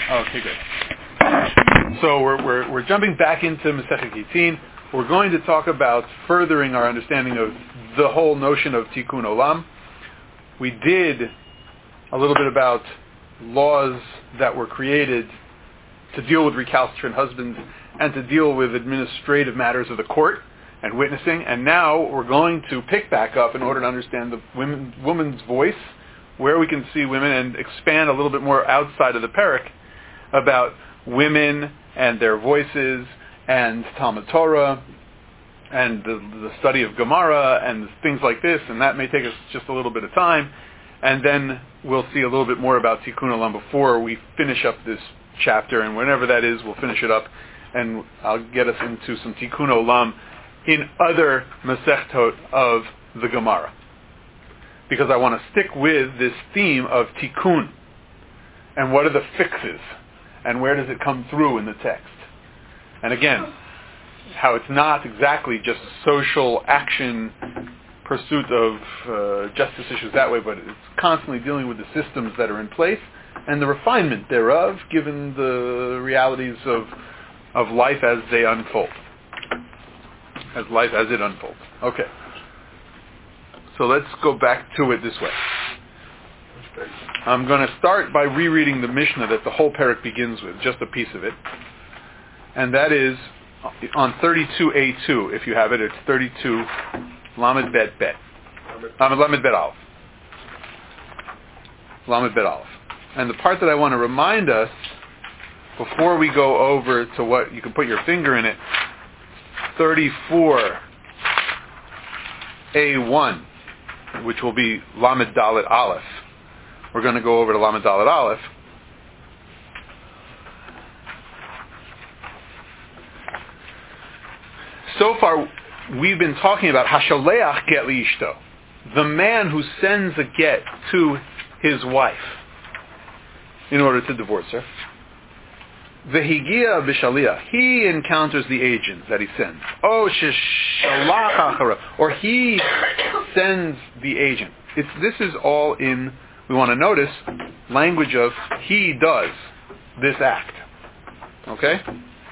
Okay, good. So we're jumping back into Masechet Gitin. We're going to talk about furthering our understanding of the whole notion of Tikkun Olam. We did a little bit about laws that were created to deal with recalcitrant husbands and to deal with administrative matters of the court and witnessing. And now we're going to pick back up in order to understand the woman's voice, where we can see women, and expand a little bit more outside of the parak about women and their voices and Talmud Torah and the study of Gemara and things like this. And that may take us just a little bit of time. And then we'll see a little bit more about Tikkun Olam before we finish up this chapter. And whenever that is, we'll finish it up. And I'll get us into some Tikkun Olam in other Masechtot of the Gemara, because I want to stick with this theme of Tikkun and what are the fixes and where does it come through in the text. And again, how it's not exactly just social action, pursuit of justice issues that way, but it's constantly dealing with the systems that are in place and the refinement thereof, given the realities of life as they unfold. As life as it unfolds. Okay. So let's go back to it this way. I'm going to start by rereading the Mishnah that the whole parak begins with, just a piece of it. And that is on 32a2, if you have it. It's 32 Lamed Bet Bet. Lamed Bet Aleph. Lamed Bet Aleph. And the part that I want to remind us, before we go over to what, you can put your finger in it, 34a1, which will be Lamed Dalet Aleph. We're going to go over to Lamed Dalet Aleph. So far, we've been talking about Hashaleach Get Liishto, the man who sends a get to his wife in order to divorce her. Vehigia b'shaliach, he encounters the agent that he sends. Oh, sheshalach achara, or he sends the agent. This is all in, we want to notice, language of he does this act. Okay?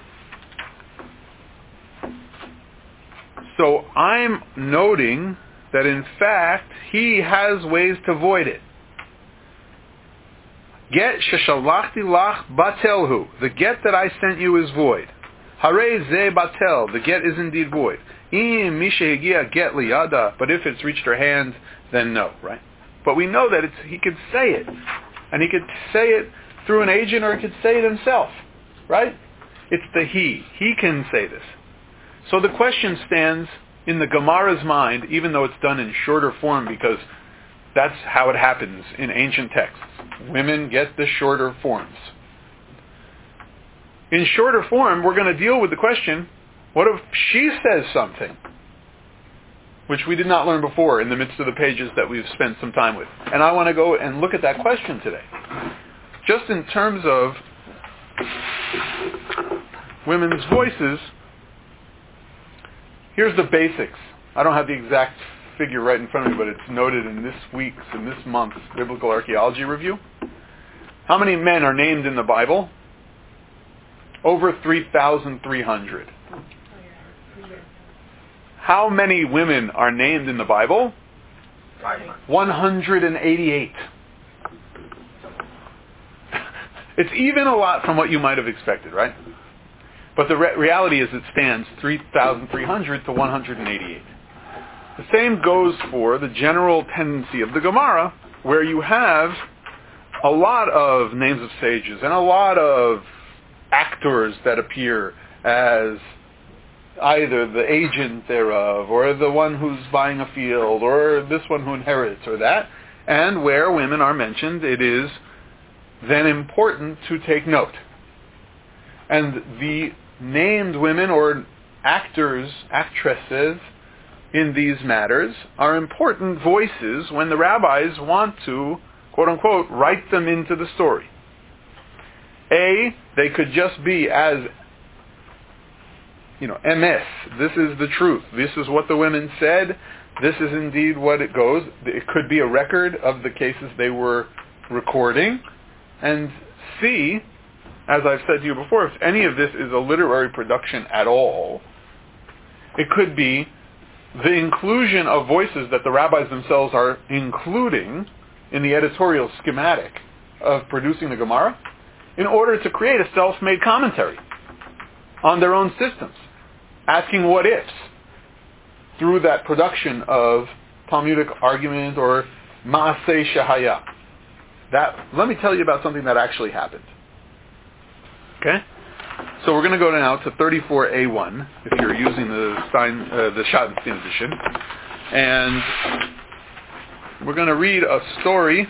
So I'm noting that in fact he has ways to void it. Get sheshalachti lach batelhu. The get that I sent you is void. Hare ze batel. The get is indeed void. Im mishehigia get liyada. But if it's reached her hand, then no, right? But we know that he could say it. And he could say it through an agent, or he could say it himself, right? It's the he. He can say this. So the question stands in the Gemara's mind, even though it's done in shorter form, because that's how it happens in ancient texts. Women get the shorter forms. In shorter form, we're going to deal with the question, what if she says something, which we did not learn before in the midst of the pages that we've spent some time with. And I want to go and look at that question today. Just in terms of women's voices, here's the basics. I don't have the exact figure right in front of me, but it's noted in this month's Biblical Archaeology Review. How many men are named in the Bible? Over 3,300. How many women are named in the Bible? 188. It's even a lot from what you might have expected, right? But the reality is it stands 3,300 to 188. The same goes for the general tendency of the Gemara, where you have a lot of names of sages and a lot of actors that appear as either the agent thereof, or the one who's buying a field, or this one who inherits, or that. And where women are mentioned, it is then important to take note. And the named women, or actors, actresses, in these matters are important voices when the rabbis want to, quote-unquote, write them into the story. They could just be as, emes, this is the truth. This is what the women said. This is indeed what it goes. It could be a record of the cases they were recording. And C, as I've said to you before, if any of this is a literary production at all, it could be the inclusion of voices that the rabbis themselves are including in the editorial schematic of producing the Gemara in order to create a self-made commentary on their own systems, asking what ifs through that production of Talmudic argument or Maaseh Shahaya. Let me tell you about something that actually happened. Okay? So we're going to go now to 34A1 if you're using the Schottenstein edition, and we're going to read a story,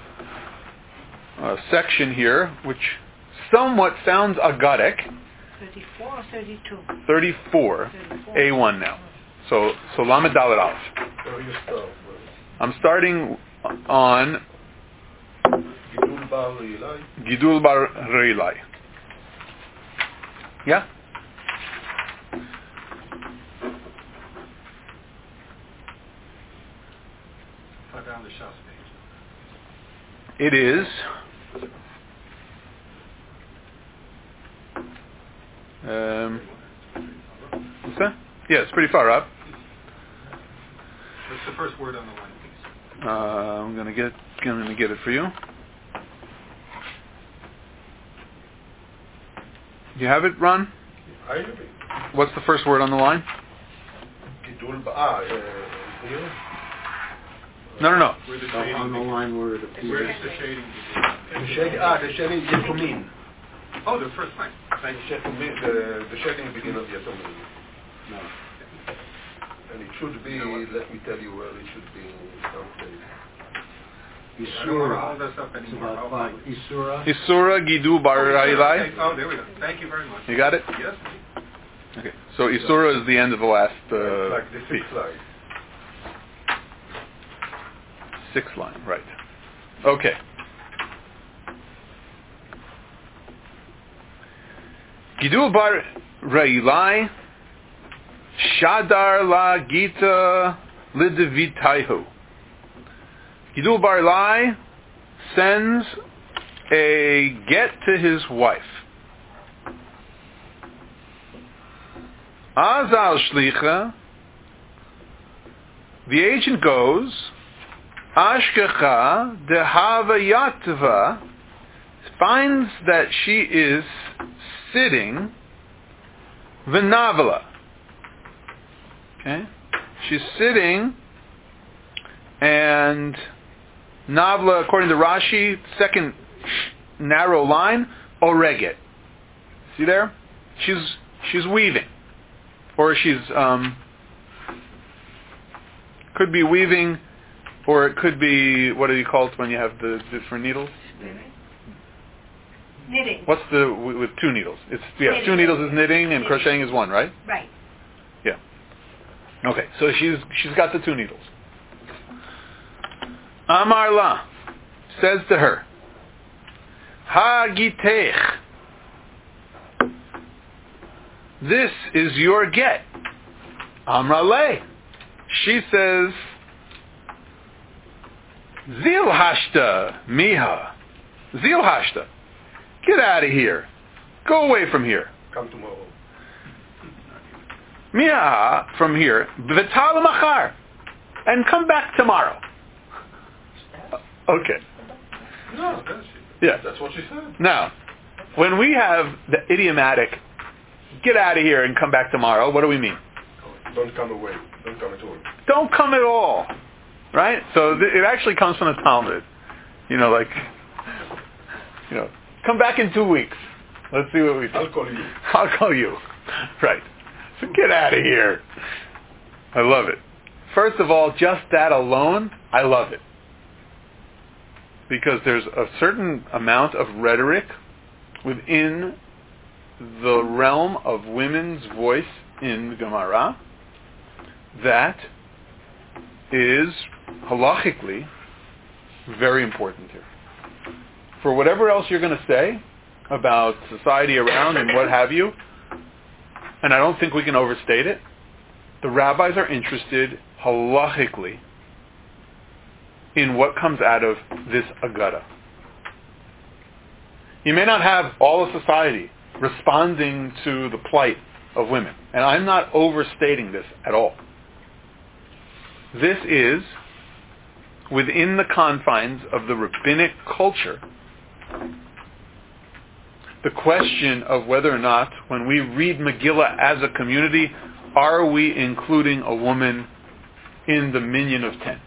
a section here, which somewhat sounds agadic. 34 or 32? 34. A1 now. So Lamed Dalet Aleph. I'm starting on Gidul Bar Reilai. Yeah? Down the Shas page. It is what's that? Yeah, it's pretty far up. What's the first word on the line, please? I'm gonna get it for you. You have it, Ron? I have it. What's the first word on the line? No. Where the On the line where it Where appears. is the shading? The shading is Yetumin. Oh, the first line. Thank you. The shading begins of Yetumin. No. And it should be, let me tell you where it should be someplace. I don't want to hold us up anymore. Isura Gidu Bar Reilai. Oh, there we go. Thank you very much. You got it? Yes. Okay. So Isura is the end of the last like the piece. sixth line. Sixth line, right. Okay. Gidul Bar Reilai Shadar La Gita Lidivitaihu. Gidul Bar Reilai sends a get to his wife. Azal Shlicha, the agent goes, Ashkecha dehava yatva, finds that she is sitting, v'navla. Okay? She's sitting, and navla, according to Rashi, second narrow line, oreget. See there? She's weaving. Or she's, could be weaving, or it could be, what do you call it when you have the different needles? Knitting. What's with two needles? Knitting. 2 needles is knitting and crocheting is 1, right? Right. Yeah. Okay, so she's got the 2 needles. Amar la says to her, Hagitech, this is your get. Amar le, she says, Zilhashta miha, Zilhashta, get out of here, go away from here. Come tomorrow. Miha, from here, v'tal machar, and come back tomorrow. Okay. No, Yeah. that's what she said. Now, when we have the idiomatic, get out of here and come back tomorrow, what do we mean? Don't come away. Don't come at all. Don't come at all. Right? So it actually comes from the Talmud. Come back in 2 weeks. Let's see what we do. I'll call you. I'll call you. Right. So get out of here. I love it. First of all, just that alone, I love it. Because there's a certain amount of rhetoric within the realm of women's voice in the Gemara that is halachically very important here. For whatever else you're going to say about society around and what have you, and I don't think we can overstate it, the rabbis are interested halachically in what comes out of this agada. You may not have all of society responding to the plight of women. And I'm not overstating this at all. This is within the confines of the rabbinic culture, the question of whether or not, when we read Megillah as a community, are we including a woman in the minyan of 10?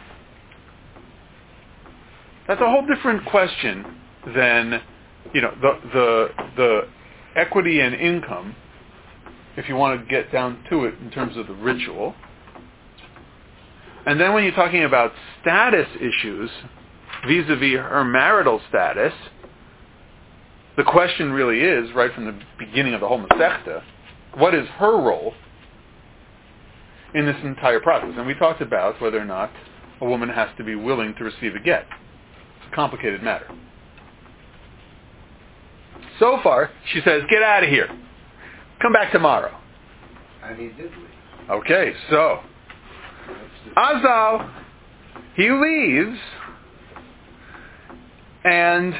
That's a whole different question than, the equity and income, if you want to get down to it in terms of the ritual. And then when you're talking about status issues, vis-a-vis her marital status, the question really is, right from the beginning of the whole Masechta, what is her role in this entire process? And we talked about whether or not a woman has to be willing to receive a get. It's a complicated matter. So far, she says, get out of here. Come back tomorrow. And he did leave. Okay, so Azal, he leaves, and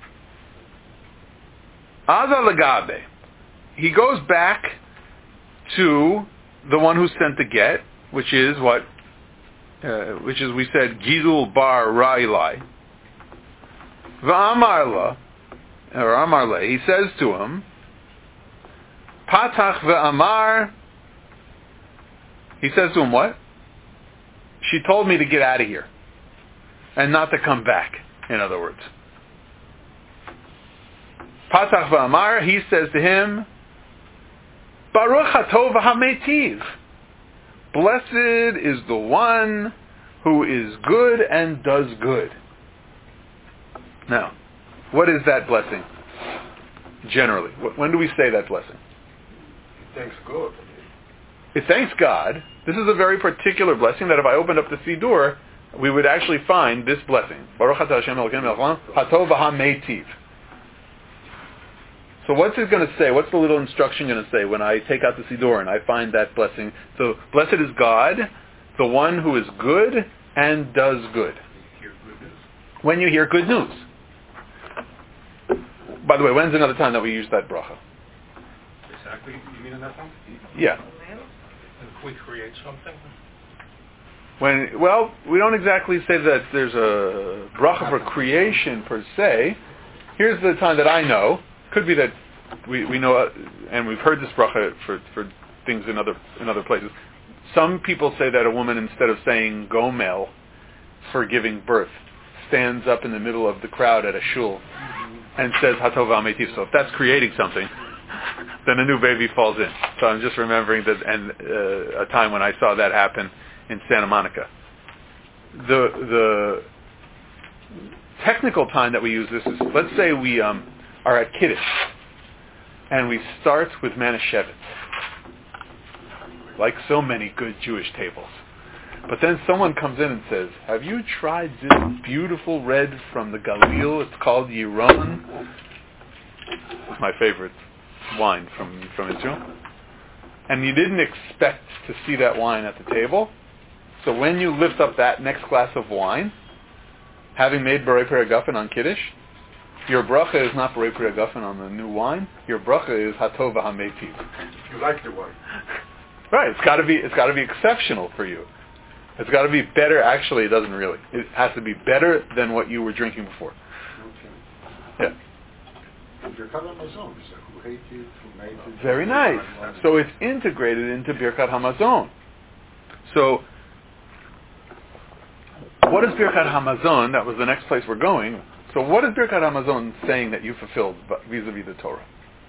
Azal Lagabe, he goes back to the one who sent the get, which is what, we said, Gidul bar Railai. V'amarla, or Amarle, he says to him, Patach ve'amar, he says to him what? She told me to get out of here and not to come back, in other words. Patach ve'amar, he says to him, Baruch hatov ha'metiv. Blessed is the one who is good and does good. Now, what is that blessing? Generally, when do we say that blessing? Thanks God. It thanks God. This is a very particular blessing that if I opened up the Siddur, we would actually find this blessing. Baruch atah Hashem Elokeinu melech haolam, hatov ha'metiv. So what's it going to say? What's the little instruction going to say when I take out the Siddur and I find that blessing? So, blessed is God, the one who is good and does good. When you hear good news. By the way, when's another time that we use that bracha? Exactly. You mean in that one? Yeah. If we create something? We don't exactly say that there's a bracha for creation per se. Here's the time that I know. Could be that we know, and we've heard this bracha for things in other places. Some people say that a woman, instead of saying gomel for giving birth, stands up in the middle of the crowd at a shul and says hatov ha'metiv. So if that's creating something, then a new baby falls in. So I'm just remembering that, and a time when I saw that happen in Santa Monica. The technical time that we use this is, let's say we are at Kiddush, and we start with Manischewitz, like so many good Jewish tables. But then someone comes in and says, have you tried this beautiful red from the Galil? It's called Yiron. It's my favorite wine from Israel. And you didn't expect to see that wine at the table. So when you lift up that next glass of wine, having made Borei Pri Hagafen on Kiddush, your bracha is not Borei Pri Hagafen on the new wine. Your bracha is Hatov ha'metiv. You like the wine. Right. It's got to be exceptional for you. It's got to be better. Actually, it doesn't really. It has to be better than what you were drinking before. Okay. Yeah. Very Very nice. So it's integrated into Birkat Hamazon. So what is Birkat Hamazon? That was the next place we're going. So what is Birkat Hamazon saying that you fulfilled vis-a-vis the Torah?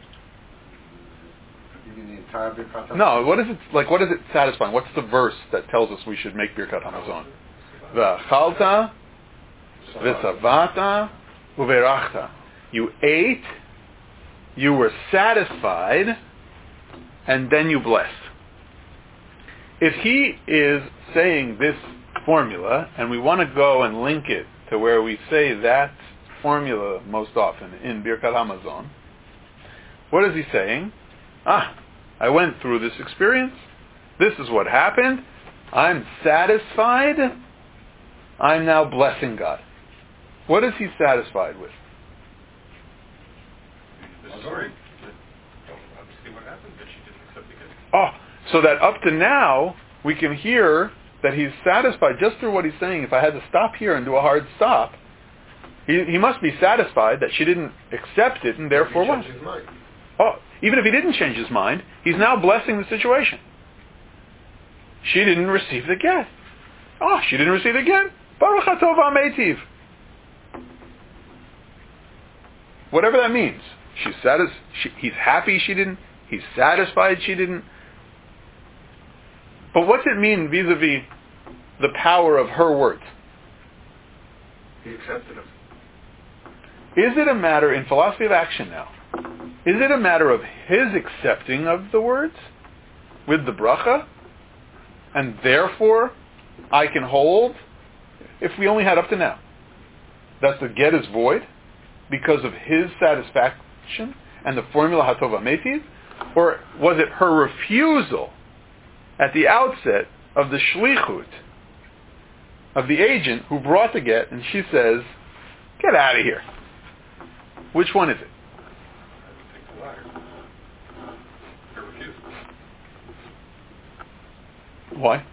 You mean the entire Birkat Hamazon? No, what is it like? What is it satisfying? What's the verse that tells us we should make Birkat Hamazon? V'achalta, v'savata, uverachta. You ate, you were satisfied, and then you blessed. If he is saying this formula, and we want to go and link it to where we say that formula most often in Birkat Hamazon, what is he saying? I went through this experience. This is what happened. I'm satisfied. I'm now blessing God. What is he satisfied with? story. Obviously what happened, that she didn't accept the gift. Oh, so that up to now, we can hear that he's satisfied just through what he's saying. If I had to stop here and do a hard stop, he must be satisfied that she didn't accept it and therefore what? His mind. Oh, even if he didn't change his mind, he's now blessing the situation. She didn't receive the get. Oh, she didn't receive the get. Baruch Hatov Ha'meitiv. Whatever that means. He's happy she didn't. He's satisfied she didn't. But what's it mean vis-a-vis the power of her words? He accepted it. Is it a matter, in philosophy of action now, is it a matter of his accepting of the words with the bracha, and therefore I can hold, if we only had up to now, that the get is void because of his satisfaction and the formula Hatov Ha'meitiv? Or was it her refusal at the outset of the shlichut, of the agent who brought the get, and she says, get out of here? Which one is it? I would think the latter. Her refusal. Why?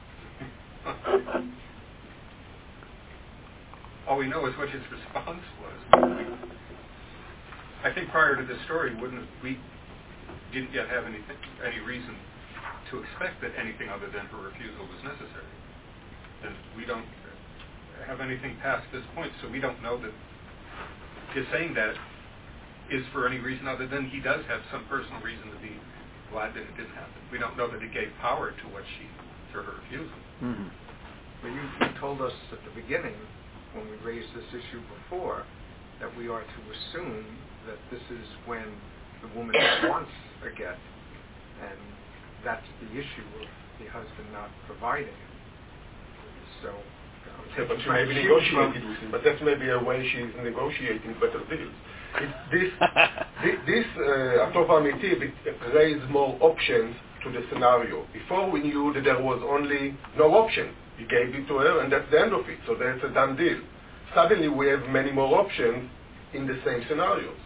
All we know is what his response was. I think prior to this story, we didn't yet have any reason to expect that anything other than her refusal was necessary. And we don't have anything past this point, so we don't know that his saying that is for any reason other than he does have some personal reason to be glad that it didn't happen. We don't know that it gave power to her refusal. Mm-hmm. But you told us at the beginning, when we raised this issue before, that we are to assume that this is when the woman wants a get, and that's the issue of the husband not providing it. So, But she may be negotiating with him. But that's maybe a way she's negotiating better deals. This Hatov Ha'meitiv, it raised more options to the scenario. Before we knew that there was only no option. He gave it to her, and that's the end of it. So that's a done deal. Suddenly we have many more options in the same scenarios.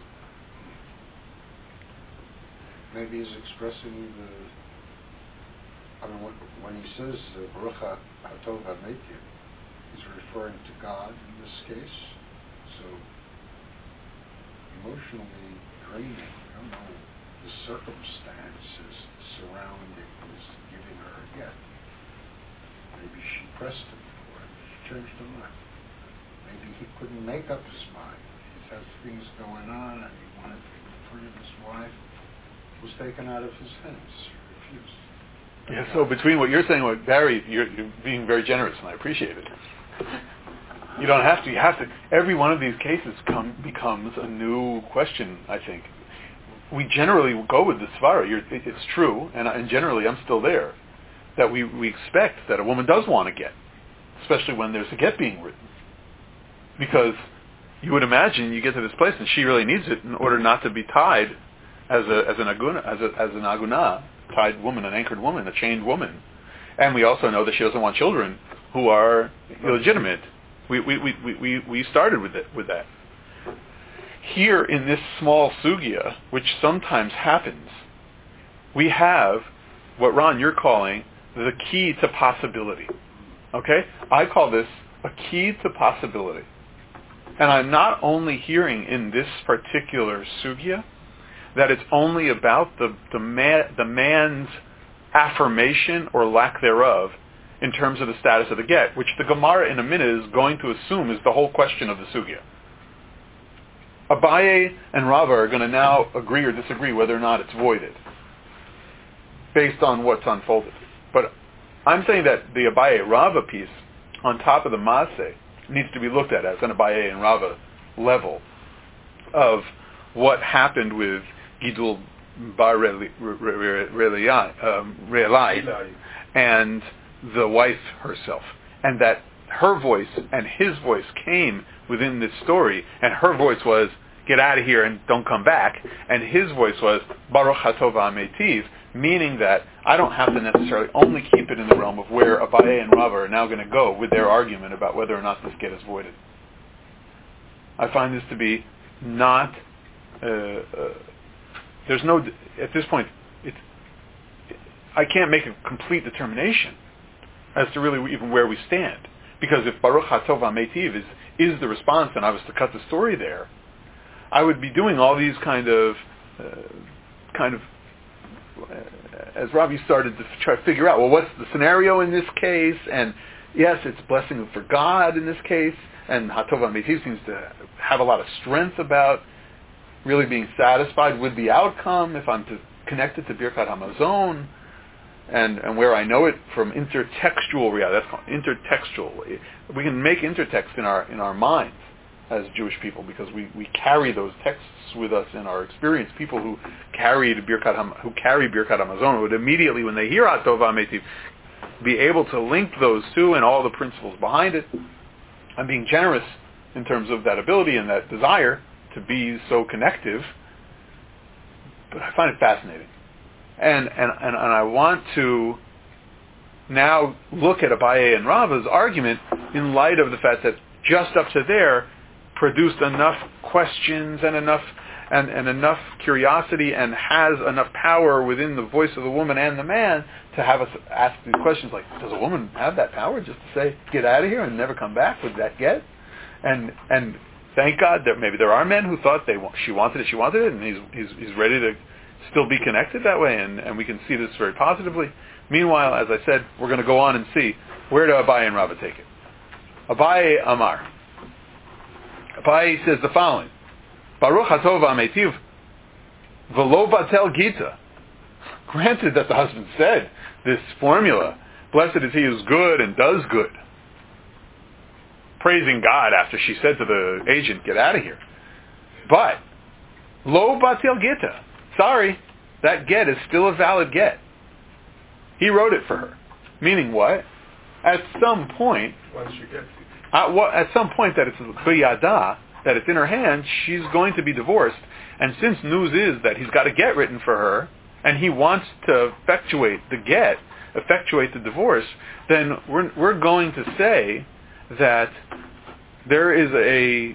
Maybe he's expressing when he says Baruch Hatov Ha'meitiv, he's referring to God in this case. So emotionally draining, I don't know, the circumstances surrounding his giving her a get. Maybe she pressed him for it. She changed her mind. Maybe he couldn't make up his mind. He has things going on and he wanted to be free of his wife. It was taken out of his hands. He refused. Yeah, so between what you're saying and what Barry, you're being very generous, and I appreciate it. You don't have to. You have to. Every one of these cases becomes a new question, I think. We generally go with the svara. It's true, and generally I'm still there, that we expect that a woman does want to get, especially when there's a get being written. Because you would imagine you get to this place and she really needs it in order not to be tied as an aguna, tied woman, an anchored woman, a chained woman. And we also know that she doesn't want children who are illegitimate. We started with that. Here in this small sugya, which sometimes happens, we have what, Ron, you're calling the key to possibility. Okay? I call this a key to possibility. And I'm not only hearing in this particular sugya that it's only about the man's affirmation or lack thereof in terms of the status of the get, which the Gemara in a minute is going to assume is the whole question of the sugya. Abaye and Rava are going to now agree or disagree whether or not it's voided based on what's unfolded. But I'm saying that the Abaye-Rava piece on top of the Maaseh needs to be looked at as an Abaye and Rava level of what happened with Gidul Bar Re'elai and the wife herself, and that her voice and his voice came within this story, and her voice was, get out of here and don't come back, and his voice was, Baruch Hatov Ha'meitiv, meaning that I don't have to necessarily only keep it in the realm of where Abaye and Rava are now going to go with their argument about whether or not this get is voided. I find this to be not there's no, at this point, I can't make a complete determination as to really even where we stand. Because if Baruch HaTov HaMeitiv is the response, and I was to cut the story there, I would be doing all these kind of, as Ravi started to try to figure out, well, what's the scenario in this case? And yes, it's blessing for God in this case, and HaTov HaMeitiv seems to have a lot of strength about really being satisfied with the outcome if I'm to connect it to Birkat HaMazon, and where I know it from intertextual reality. That's called intertextual. We can make intertext in our minds as Jewish people because we carry those texts with us in our experience. People who carry Birkat HaMazon would immediately, when they hear HaTov HaMeitiv, be able to link those two and all the principles behind it. I'm being generous in terms of that ability and that desire to be so connective, but I find it fascinating. And I want to now look at Abaye and Rava's argument in light of the fact that just up to there produced enough questions and enough curiosity and has enough power within the voice of the woman and the man to have us ask these questions like, does a woman have that power just to say, get out of here and never come back with that get? And thank God that maybe there are men who thought she wanted it, and he's ready to still be connected that way, and we can see this very positively. Meanwhile, as I said, we're going to go on and see where do Abaye and Rava take it. Abaye Amar. Abaye says the following: Baruch HaTov HaMeitiv v'lo batel gita. Granted that the husband said this formula, blessed is he who's good and does good, praising God after she said to the agent, get out of here. But lo batel gita. Sorry, that get is still a valid get. He wrote it for her. Meaning what? At some point, once she gets it. At some point that it's biyada, that it's in her hand, she's going to be divorced. And since news is that he's got a get written for her, and he wants to effectuate the divorce, then we're going to say that there is a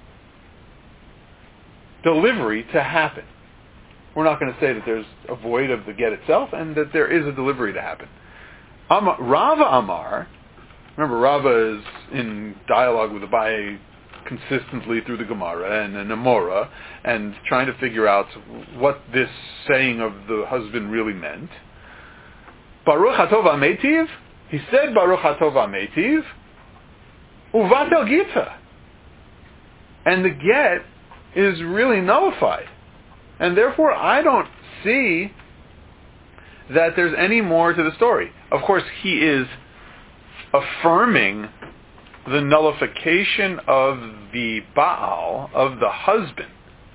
delivery to happen. We're not going to say that there's a void of the get itself and that there is a delivery to happen. Rava Amar, remember Rava is in dialogue with Abaye consistently through the Gemara and Amora and trying to figure out what this saying of the husband really meant. Baruch HaTov HaMeitiv, he said Baruch HaTov HaMeitiv, uvatel gita. And the get is really nullified. And therefore, I don't see that there's any more to the story. Of course, he is affirming the nullification of the Baal, of the husband,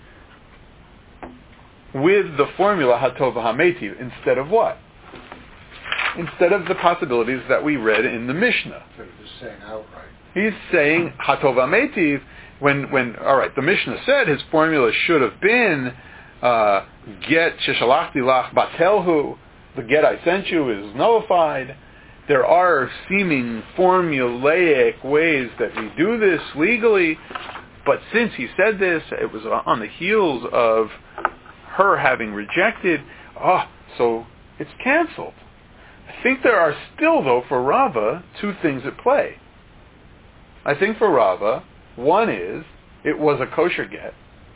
with the formula HaTov HaMeitiv, instead of what? Instead of the possibilities that we read in the Mishnah. So he's saying outright. He's saying HaTov HaMeitiv, when all right, the Mishnah said his formula should have been get sheshalachti lach batelhu, the get I sent you is nullified. There are seeming formulaic ways that we do this legally, but since he said this, it was on the heels of her having rejected, so it's canceled. I think there are still, though, for Rava, two things at play. I think for Rava, one is, it was a kosher get,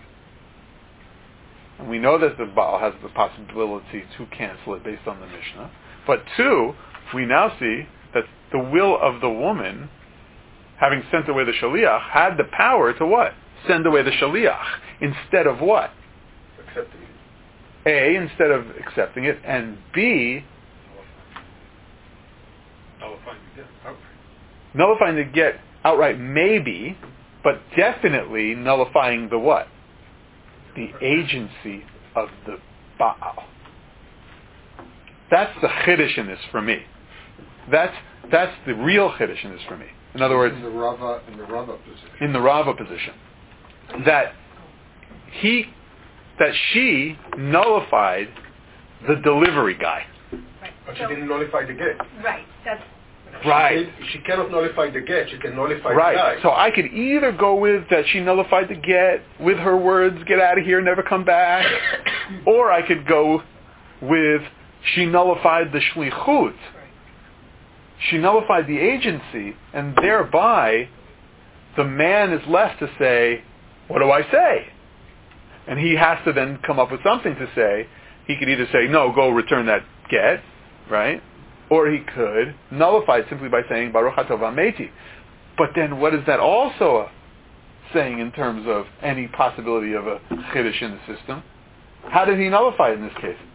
and we know that the Baal has the possibility to cancel it based on the Mishnah. But two, we now see that the will of the woman, having sent away the Shaliach, had the power to what? Send away the Shaliach. Instead of what? Accepting it. A, instead of accepting it, and B, nullifying the get outright maybe, but definitely nullifying the what? The agency of the Baal. That's the chiddush in this for me. That's the real chiddush in this for me. In other words, in the Rava position. In the Rava position, that she nullified the delivery guy. Right. But she didn't nullify the get. Right. That's Right. She cannot nullify the get. She can nullify the Right. guy. So I could either go with that she nullified the get with her words, get out of here, never come back, or I could go with she nullified the shlichut. She nullified the agency, and thereby the man is left to say, what do I say? And he has to then come up with something to say. He could either say, no, go return that get, right? Or he could nullify it simply by saying, Baruch Atov Ameti. But then what is that also saying in terms of any possibility of a chiddush in the system? How did he nullify it in this case?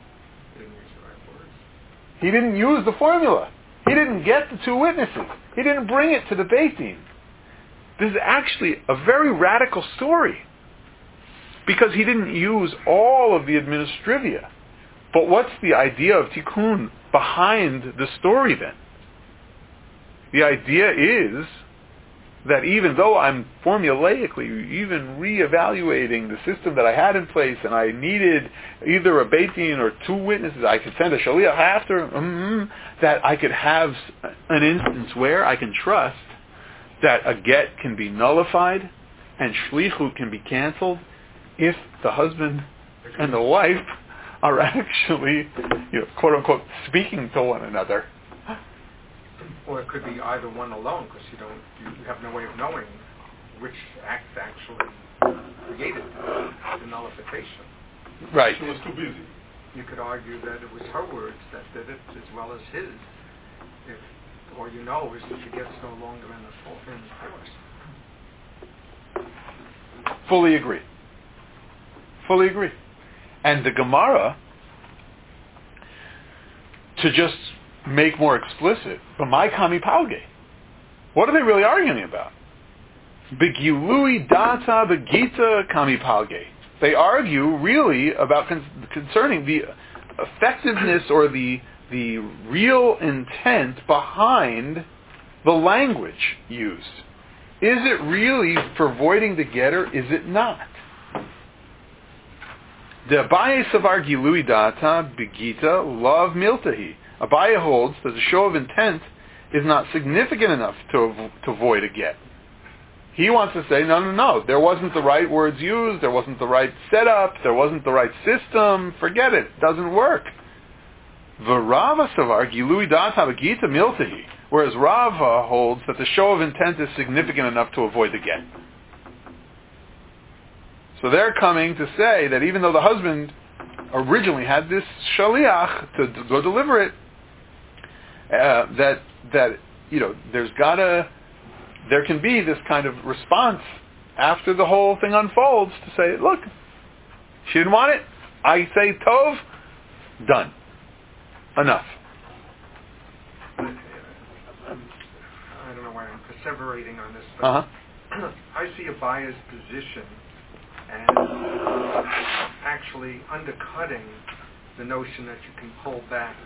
He didn't use the formula. He didn't get the two witnesses. He didn't bring it to the Beit Din. This is actually a very radical story because he didn't use all of the administrivia. But what's the idea of tikkun behind the story then? The idea is that even though I'm formulaically even reevaluating the system that I had in place and I needed either a Beit Din or two witnesses, I could send a shaliach after, that I could have an instance where I can trust that a get can be nullified and shlichut can be canceled if the husband and the wife are actually, quote unquote, speaking to one another. Or it could be either one alone, because you have no way of knowing which act actually created the nullification. Right. She was too busy. You could argue that it was her words that did it as well as his. If all you know is that the get's no longer in force. Fully agree. Fully agree. And the Gemara, to just make more explicit, b'mai kami palge. What are they really arguing about? Begilui data begita kami palge. They argue really about concerning the effectiveness or the real intent behind the language used. Is it really for voiding the get or is it not? The Abaye savar gilui data begita love miltahi. Abaye holds that the show of intent is not significant enough to void a get. He wants to say, no, there wasn't the right words used, there wasn't the right setup, there wasn't the right system, forget it, doesn't work. Rava savar gilui data begita miltahi, whereas Rava holds that the show of intent is significant enough to avoid the get. So they're coming to say that even though the husband originally had this shaliach to go deliver it, there can be this kind of response after the whole thing unfolds to say, look, she didn't want it. I say tov, done, enough. I don't know why I'm perseverating on this, but I see Abaye's position and actually undercutting the notion that you can pull back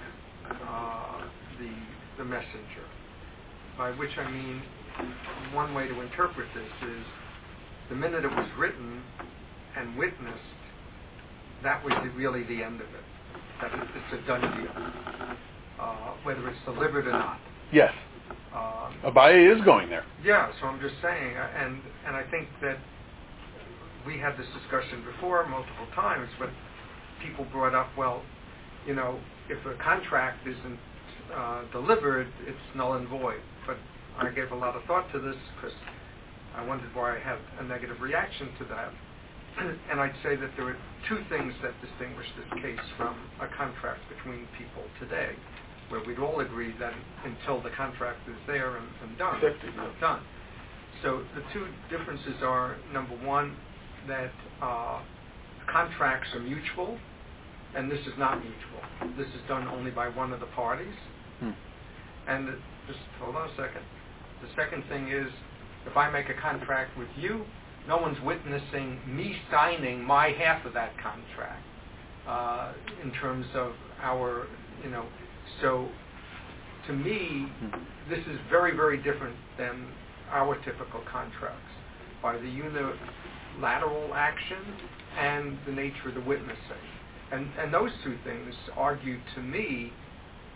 the messenger. By which I mean, one way to interpret this is the minute it was written and witnessed, that was really the end of it. That it's a done deal, whether it's delivered or not. Yes. Abaye is going there. Yeah, so I'm just saying, and I think that we had this discussion before multiple times, but people brought up, well, if a contract isn't delivered, it's null and void. But I gave a lot of thought to this because I wondered why I had a negative reaction to that. And I'd say that there are two things that distinguish this case from a contract between people today, where we'd all agree that until the contract is there and done, it's done. So the two differences are, number one, that contracts are mutual, and this is not mutual. This is done only by one of the parties. And just hold on a second. The second thing is, if I make a contract with you, no one's witnessing me signing my half of that contract in terms of our, So to me, this is very, very different than our typical contracts by the unilateral action and the nature of the witnessing. And those two things argue to me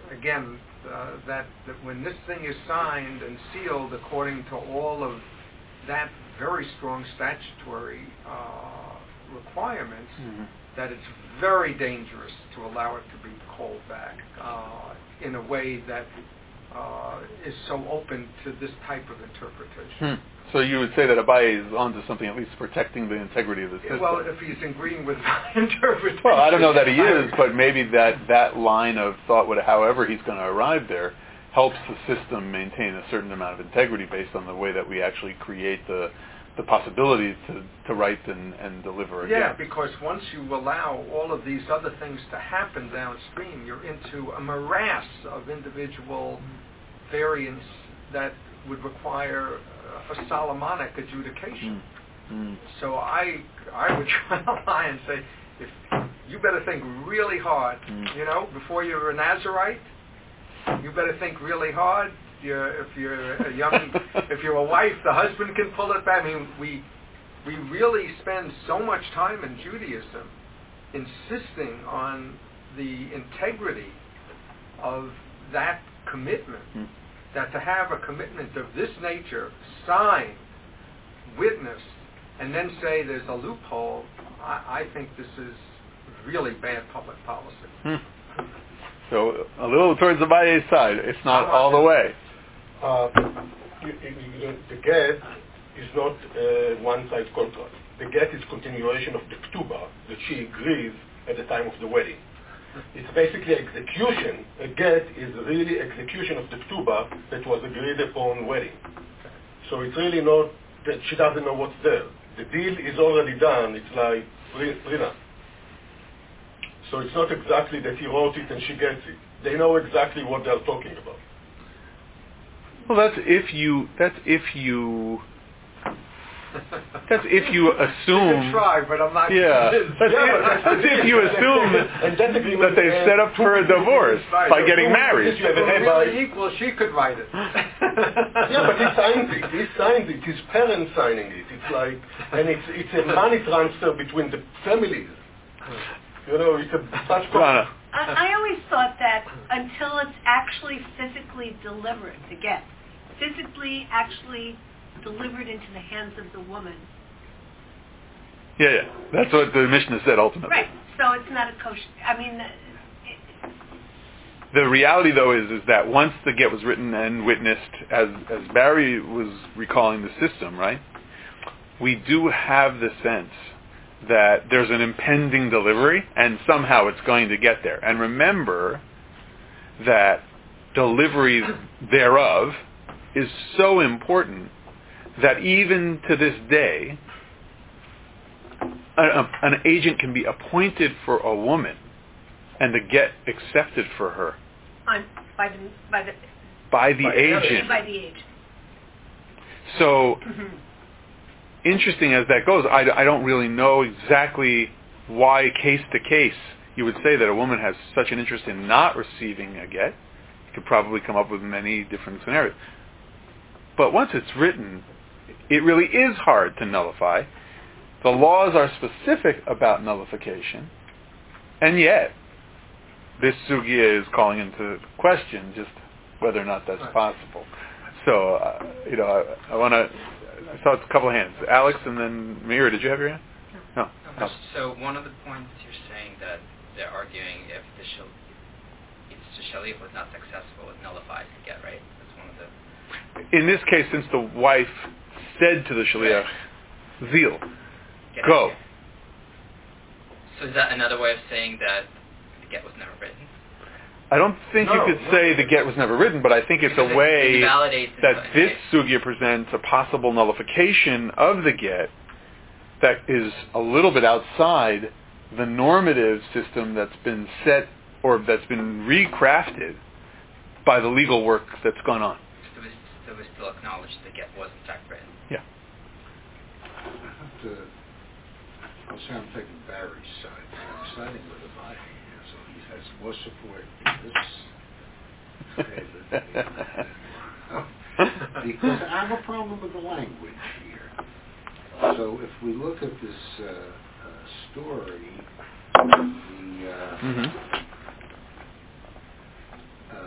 again, that when this thing is signed and sealed according to all of that very strong statutory requirements, that it's very dangerous to allow it to be called back in a way that is so open to this type of interpretation. So you would say that Abaye is onto something, at least protecting the integrity of the system. Well, if he's agreeing with my interpretation. Well, I don't know that he is, but maybe that line of thought, however he's going to arrive there, helps the system maintain a certain amount of integrity based on the way that we actually create the possibility to write and deliver again. Yeah, because once you allow all of these other things to happen downstream, you're into a morass of individual variants that would require a Solomonic adjudication. So I would try to lie and say, if you better think really hard, before you're a Nazirite, you better think really hard. If you're a wife, the husband can pull it back. I mean, we really spend so much time in Judaism insisting on the integrity of that commitment, that to have a commitment of this nature signed, witnessed, and then say there's a loophole, I think this is really bad public policy. So a little towards Abaye's side. It's not all the way. The get is not one-side contract. The get is continuation of the ketubah that she agrees at the time of the wedding. It's basically execution. A get is really execution of the ketubah that was agreed upon wedding. So it's really not that she doesn't know what's there. The deal is already done. It's like prenup. So it's not exactly that he wrote it and she gets it. They know exactly what they're talking about. Well, that's if you assume. You can try, but I'm not. Yeah, that's if you assume that they've set up for a divorce by getting married. If they're really equal, she could write it. Yeah, but he signed it. He signed it. His parents signing it. It's like, and it's a money transfer between the families. It's such. I always thought that until it's actually physically delivered, again, physically actually delivered into the hands of the woman. Yeah. That's what the Mishnah said ultimately. Right. So it's not a kosher. I mean, the reality though is that once the get was written and witnessed, as Barry was recalling the system, right? We do have the sense that there's an impending delivery and somehow it's going to get there. And remember that delivery thereof is so important that even to this day, an agent can be appointed for a woman and the get accepted for her by the agent. By the agent. So, interesting as that goes, I don't really know exactly why case to case you would say that a woman has such an interest in not receiving a get. You could probably come up with many different scenarios. But once it's written, it really is hard to nullify. The laws are specific about nullification, and yet this sugya is calling into question just whether or not that's possible. So, I want to. I saw a couple of hands. Alex and then Meir, did you have your hand? No. So one of the points you're saying that they're arguing if the shaliach was not successful, it nullifies the get, right? That's one of the. In this case, since the wife said to the shaliach, "Zeal, go." So is that another way of saying that the get was never written? I don't think you could say the get was never written, but I think it's a way that this sugya presents a possible nullification of the get that is a little bit outside the normative system that's been set or that's been recrafted by the legal work that's gone on. So we still acknowledge the get was in fact written. Yeah. I'll say I'm taking Barry's side. I'm siding with Abaye. So he has more support in this because I have a problem with the language here. So if we look at this story,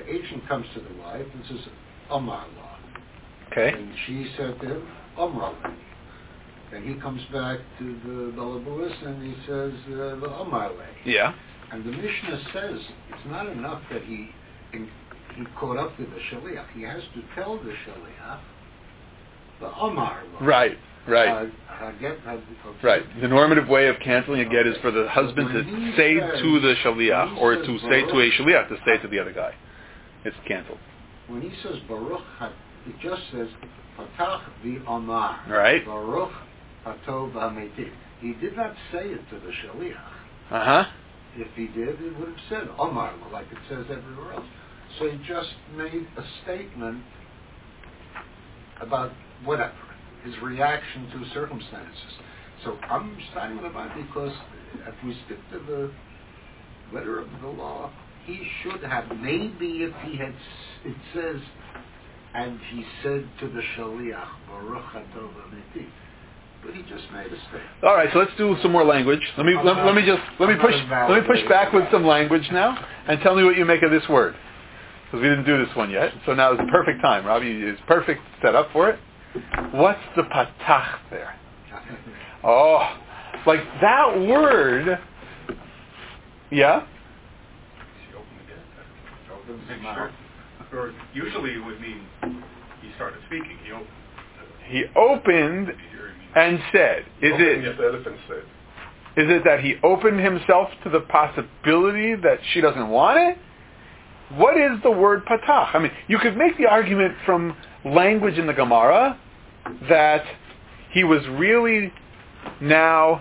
the agent comes to the wife and says, Amar la. Okay. And she said to him, Amar la. And he comes back to the Balabus and he says, Amar la. Yeah. And the Mishnah says it's not enough that he caught up with the Shaliach. He has to tell the Shaliach, the Amar la. Right. Right. Right. The normative way of canceling a get is for the husband to say to the shaliach, or to say to a shaliach to say to the other guy. It's canceled. When he says Baruch, it just says Patach v'Amar. Right. Baruch Hatov v'Hametiv. He did not say it to the shaliach. Uh-huh. If he did, it would have said Amar, like it says everywhere else. So he just made a statement about whatever. His reaction to circumstances. So I'm starting with that because if we stick to the letter of the law, he should have, maybe if he had, it says, and he said to the Shaliach, Baruch Hatov Amiti. But he just made a statement. All right, so let's do some more language. Let me push back with some language now, and tell me what you make of this word, because we didn't do this one yet. So now is the perfect time. Robbie is perfect set up for it. What's the patach there? Oh, like that word. Yeah? She opened the gate. Or usually it would mean he started speaking. He opened and said. Is it that he opened himself to the possibility that she doesn't want it? What is the word patach? I mean, you could make the argument from language in the Gemara that he was really now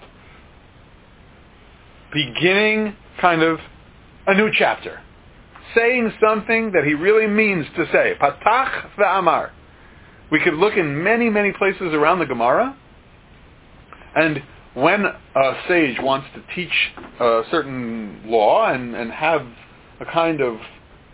beginning kind of a new chapter, saying something that he really means to say. Patach ve'amar. We could look in many, many places around the Gemara, and when a sage wants to teach a certain law and have a kind of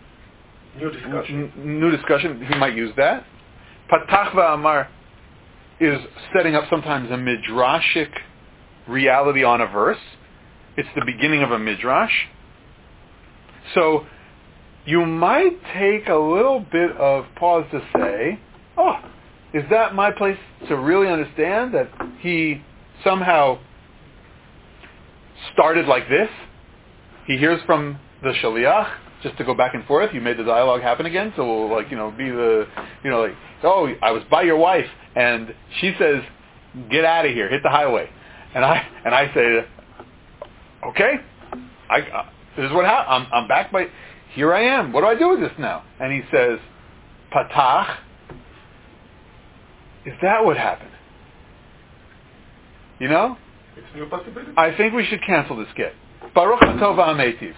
new discussion, he might use that. Patach va'amar is setting up sometimes a midrashic reality on a verse. It's the beginning of a midrash. So you might take a little bit of pause to say, oh, is that my place to really understand that he somehow started like this? He hears from the shaliach, just to go back and forth. You made the dialogue happen again, so we'll be the, oh, I was by your wife, and she says, get out of here, hit the highway. And I say, okay, this is what happened. I'm back by, here I am. What do I do with this now? And he says, patach. Is that what happened? It's a new possibility. I think we should cancel this get. Baruch Hatov V'Ametiv.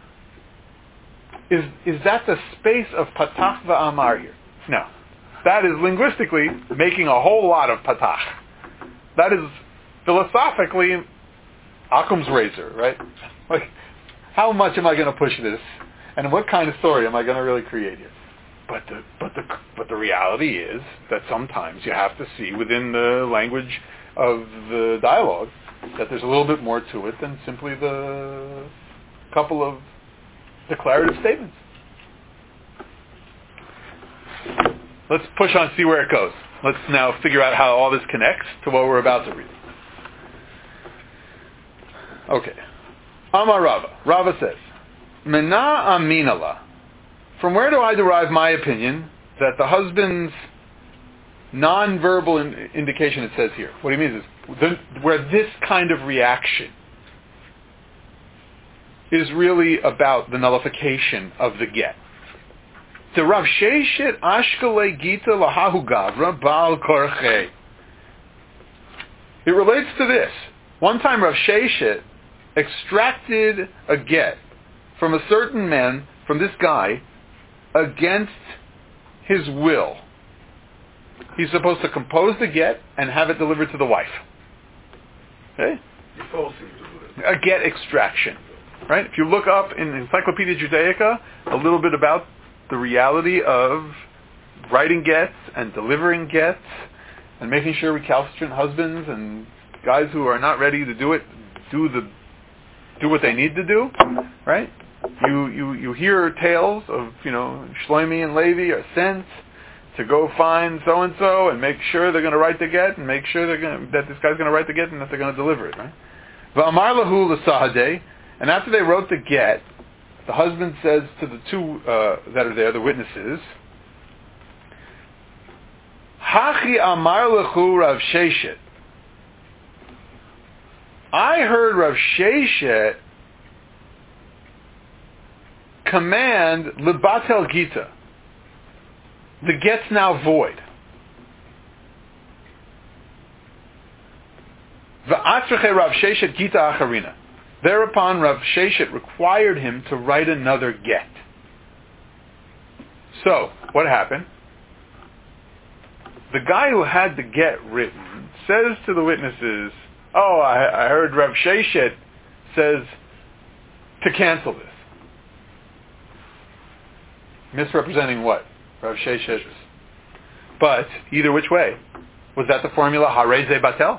Is that the space of patach va'amar here? No. That is linguistically making a whole lot of patach. That is philosophically Occam's razor, right? Like, how much am I going to push this? And what kind of story am I going to really create here? But the reality is that sometimes you have to see within the language of the dialogue that there's a little bit more to it than simply the couple of declarative statements. Let's push on, see where it goes. Let's now figure out how all this connects to what we're about to read. Okay. Amar Rava. Rava says, Mena aminala. From where do I derive my opinion that the husband's non-verbal indication it says here? What he means is where this kind of reaction is really about the nullification of the get. The Rav Sheshet Ashkale Gita Lahahu Gavra Baal Korche. It relates to this. One time Rav Sheshet extracted a get from a certain man, from this guy, against his will. He's supposed to compose the get and have it delivered to the wife. Okay? You force him to do it. A get extraction. Right? If you look up in Encyclopedia Judaica a little bit about the reality of writing gets and delivering gets and making sure recalcitrant husbands and guys who are not ready to do it do what they need to do, right? you hear tales of, Shlomi and Levi are sent to go find so-and-so and make sure they're going to write the get and make sure that this guy's going to write the get and that they're going to deliver it, right? V'amar lahu l'sahadeh, and after they wrote the get, the husband says to the two that are there, the witnesses, Hachi amar lechu Rav Sheshet. I heard Rav Sheshet command Libatel Gita. The get's now void. V'atzreche Rav Sheshet Gita Acharina. Thereupon Rav Sheshet required him to write another get. So, what happened? The guy who had the get written says to the witnesses, oh, I heard Rav Sheshet says to cancel this. Misrepresenting what? Rav Sheshet. But either which way, was that the formula Harei Ze Batel?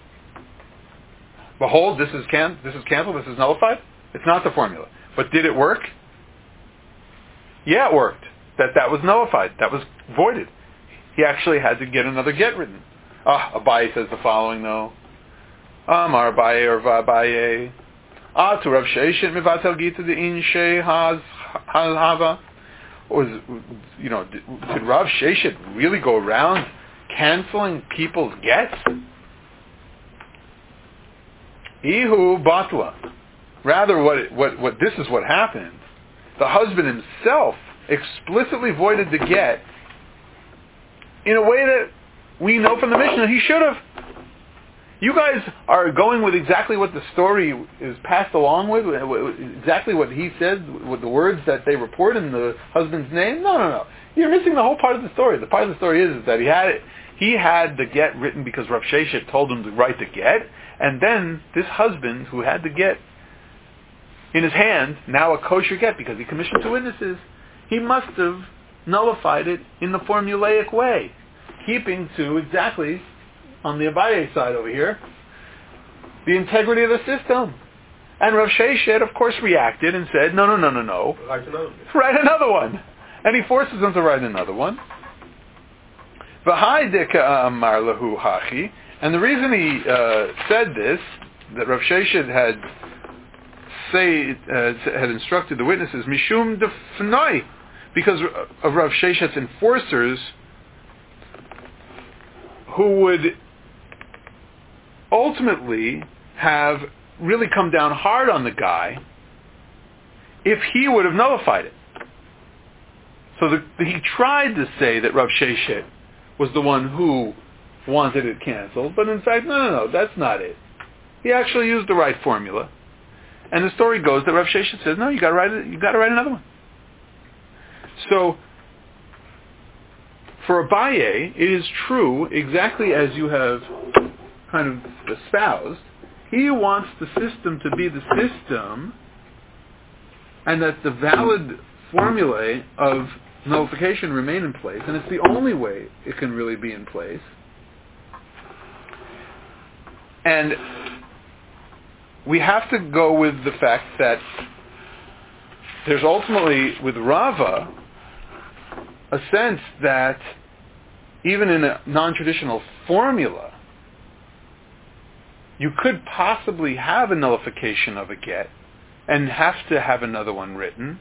Behold, this is canceled, this is nullified? It's not the formula. But did it work? Yeah, it worked. That was nullified. That was voided. He actually had to get another get written. Abaye says the following though. Amar Abaye or Vabaye. To Rav Sheshet mivatel gita de'in she hava. Did Rav Sheshet really go around canceling people's gets? Ihu batla. Rather, what this is what happened. The husband himself explicitly voided the get in a way that we know from the Mishnah he should have. You guys are going with exactly what the story is passed along with, exactly what he said, with the words that they report in the husband's name. No. You're missing the whole part of the story. The part of the story is that he had the get written because Rav Sheshet told him to write the get, and then this husband who had the get in his hand, now a kosher get because he commissioned two witnesses, he must have nullified it in the formulaic way, keeping to exactly, on the Abaye side over here, the integrity of the system. And Rav Sheshet, of course, reacted and said, no. Write another one. And he forces him to write another one. V'haideka amar lahu hachi. And the reason he said this, that Rav Sheshet had instructed the witnesses, mishum defnoi, because of Rav Sheshet's enforcers, who would ultimately have really come down hard on the guy if he would have nullified it. So he tried to say that Rav Sheshet was the one who wanted it canceled, but in fact, no, that's not it. He actually used the right formula. And the story goes that Rav Sheshet says, no, you got to write another one. So, for Abaye, it is true, exactly as you have kind of espoused, he wants the system to be the system, and that the valid formulae of nullification remain in place, and it's the only way it can really be in place. And we have to go with the fact that there's ultimately, with Rava, a sense that even in a non-traditional formula, you could possibly have a nullification of a get and have to have another one written.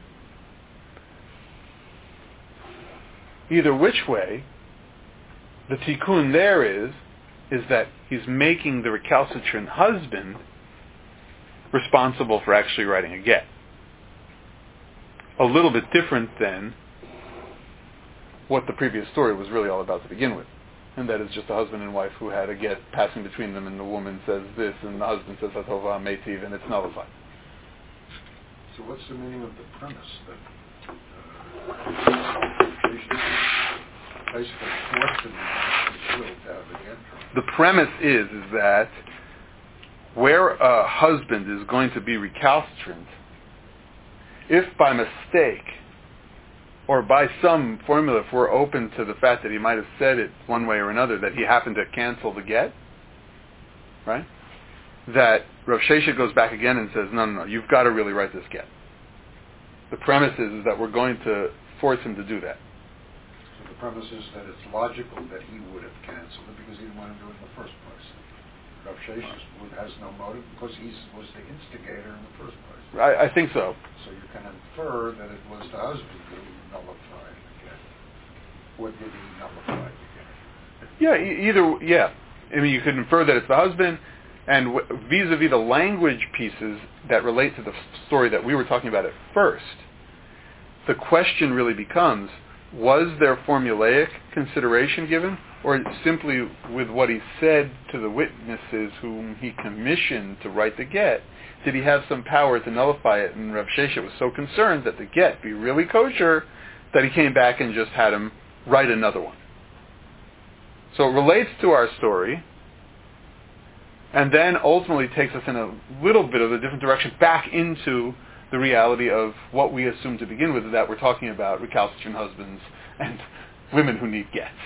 Either which way, the tikkun there is that he's making the recalcitrant husband responsible for actually writing a get. A little bit different than what the previous story was really all about to begin with. And that is just a husband and wife who had a get passing between them, and the woman says this, and the husband says Hatova Meitiv, and it's nullified. So what's the meaning of the premise that basically forcing the to have a get? The premise is that where a husband is going to be recalcitrant, if by mistake or by some formula, if we're open to the fact that he might have said it one way or another, that he happened to cancel the get, right? That Rav Sheshet goes back again and says, no, you've got to really write this get. The premise is that we're going to force him to do that. So the premise is that it's logical that he would have canceled it because he didn't want to do it in the first place. Rav Sheshes has no motive because he was the instigator in the first place. I think so. So you can infer that it was the husband who nullified the get. What did he nullify the get? Yeah. I mean, you could infer that it's the husband, and vis-a-vis the language pieces that relate to the story that we were talking about at first, the question really becomes, was there formulaic consideration given, or simply with what he said to the witnesses whom he commissioned to write the get, did he have some power to nullify it? And Rav Sheshet was so concerned that the get be really kosher that he came back and just had him write another one. So it relates to our story, and then ultimately takes us in a little bit of a different direction back into the reality of what we assumed to begin with, that we're talking about recalcitrant husbands and women who need gets.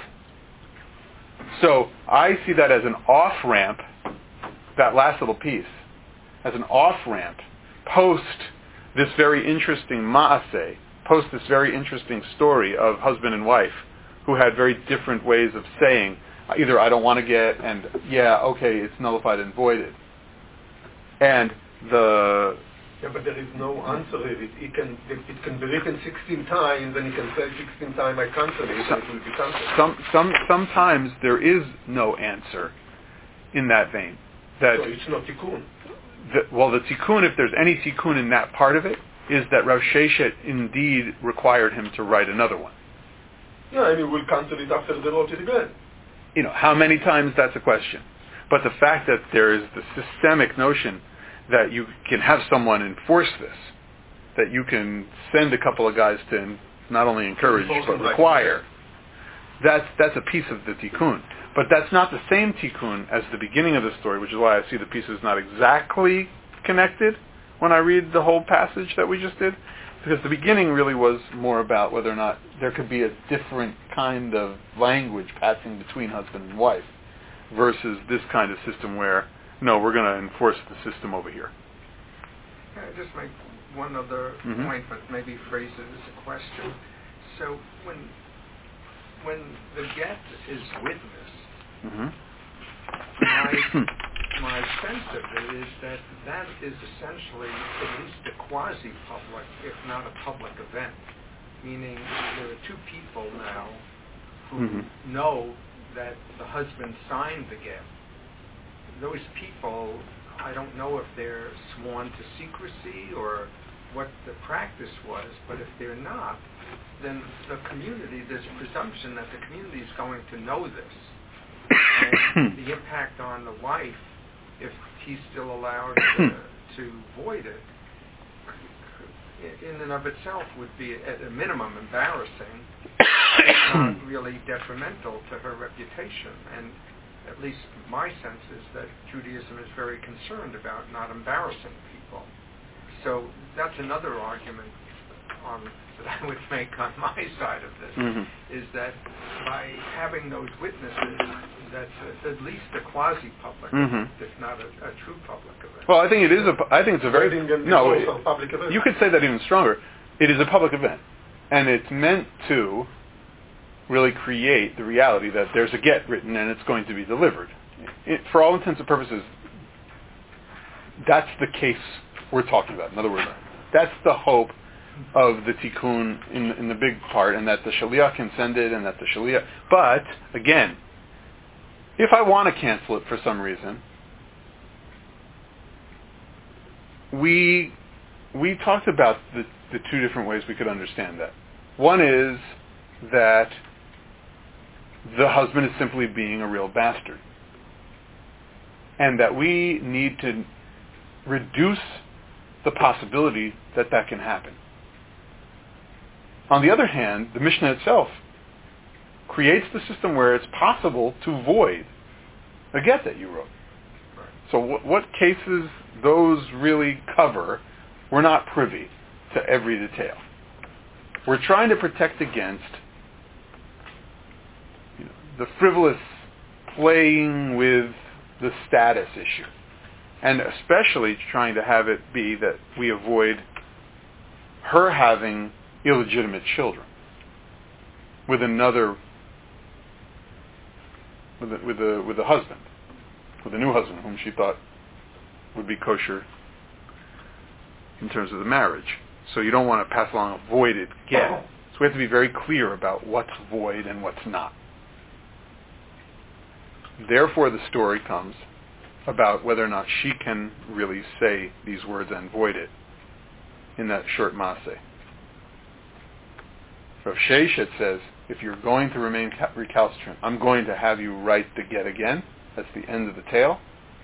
So I see that as an off-ramp, that last little piece, as an off-ramp, post this very interesting ma'aseh, post this very interesting story of husband and wife who had very different ways of saying, either I don't want to get, and yeah, okay, it's nullified and voided. And the... Yeah, but there is no answer here. It can be written 16 times, and he can say 16 times, I cancel it, and it will be canceled. Sometimes there is no answer in that vein. That, so it's not tikkun. The tikkun, if there's any tikkun in that part of it, is that Rav Sheshet indeed required him to write another one. Yeah, and he will cancel it after they wrote it again. How many times, that's a question. But the fact that there is the systemic notion that you can have someone enforce this, that you can send a couple of guys to not only encourage but require, that's a piece of the tikkun. But that's not the same tikkun as the beginning of the story, which is why I see the pieces not exactly connected when I read the whole passage that we just did. Because the beginning really was more about whether or not there could be a different kind of language passing between husband and wife versus this kind of system where, no, we're going to enforce the system over here. Can I just make one other point, but maybe phrase it as a question? So when the get is witnessed, my sense of it is that is essentially at least a quasi-public, if not a public event. Meaning there are two people now who know that the husband signed the get. Those people, I don't know if they're sworn to secrecy or what the practice was, but if they're not, then the community, there's a presumption that the community is going to know this. And the impact on the wife, if he's still allowed to void it, in and of itself would be at a minimum embarrassing, if not really detrimental to her reputation. And at least my sense is that Judaism is very concerned about not embarrassing people. So that's another argument that I would make on my side of this, is that by having those witnesses, that's at least a quasi-public event, if not a true public event. Well, I think it is. I think it's a very public event. You could say that even stronger. It is a public event, and it's meant to really create the reality that there's a get written and it's going to be delivered. For all intents and purposes, that's the case we're talking about. In other words, that's the hope of the tikkun in the big part, and that the shaliach can send it, and that the shaliach... But, again, if I want to cancel it for some reason, we talked about the two different ways we could understand that. One is that the husband is simply being a real bastard, and that we need to reduce the possibility that that can happen. On the other hand, the Mishnah itself creates the system where it's possible to void a get that you wrote. So what cases those really cover, we're not privy to every detail. We're trying to protect against the frivolous playing with the status issue, and especially trying to have it be that we avoid her having illegitimate children with another, with a husband, with a new husband whom she thought would be kosher in terms of the marriage. So you don't want to pass along a voided get. So we have to be very clear about what's void and what's not. Therefore, the story comes about whether or not she can really say these words and void it in that short maaseh. Rav Sheshet says, if you're going to remain recalcitrant, I'm going to have you write the get again. That's the end of the tale.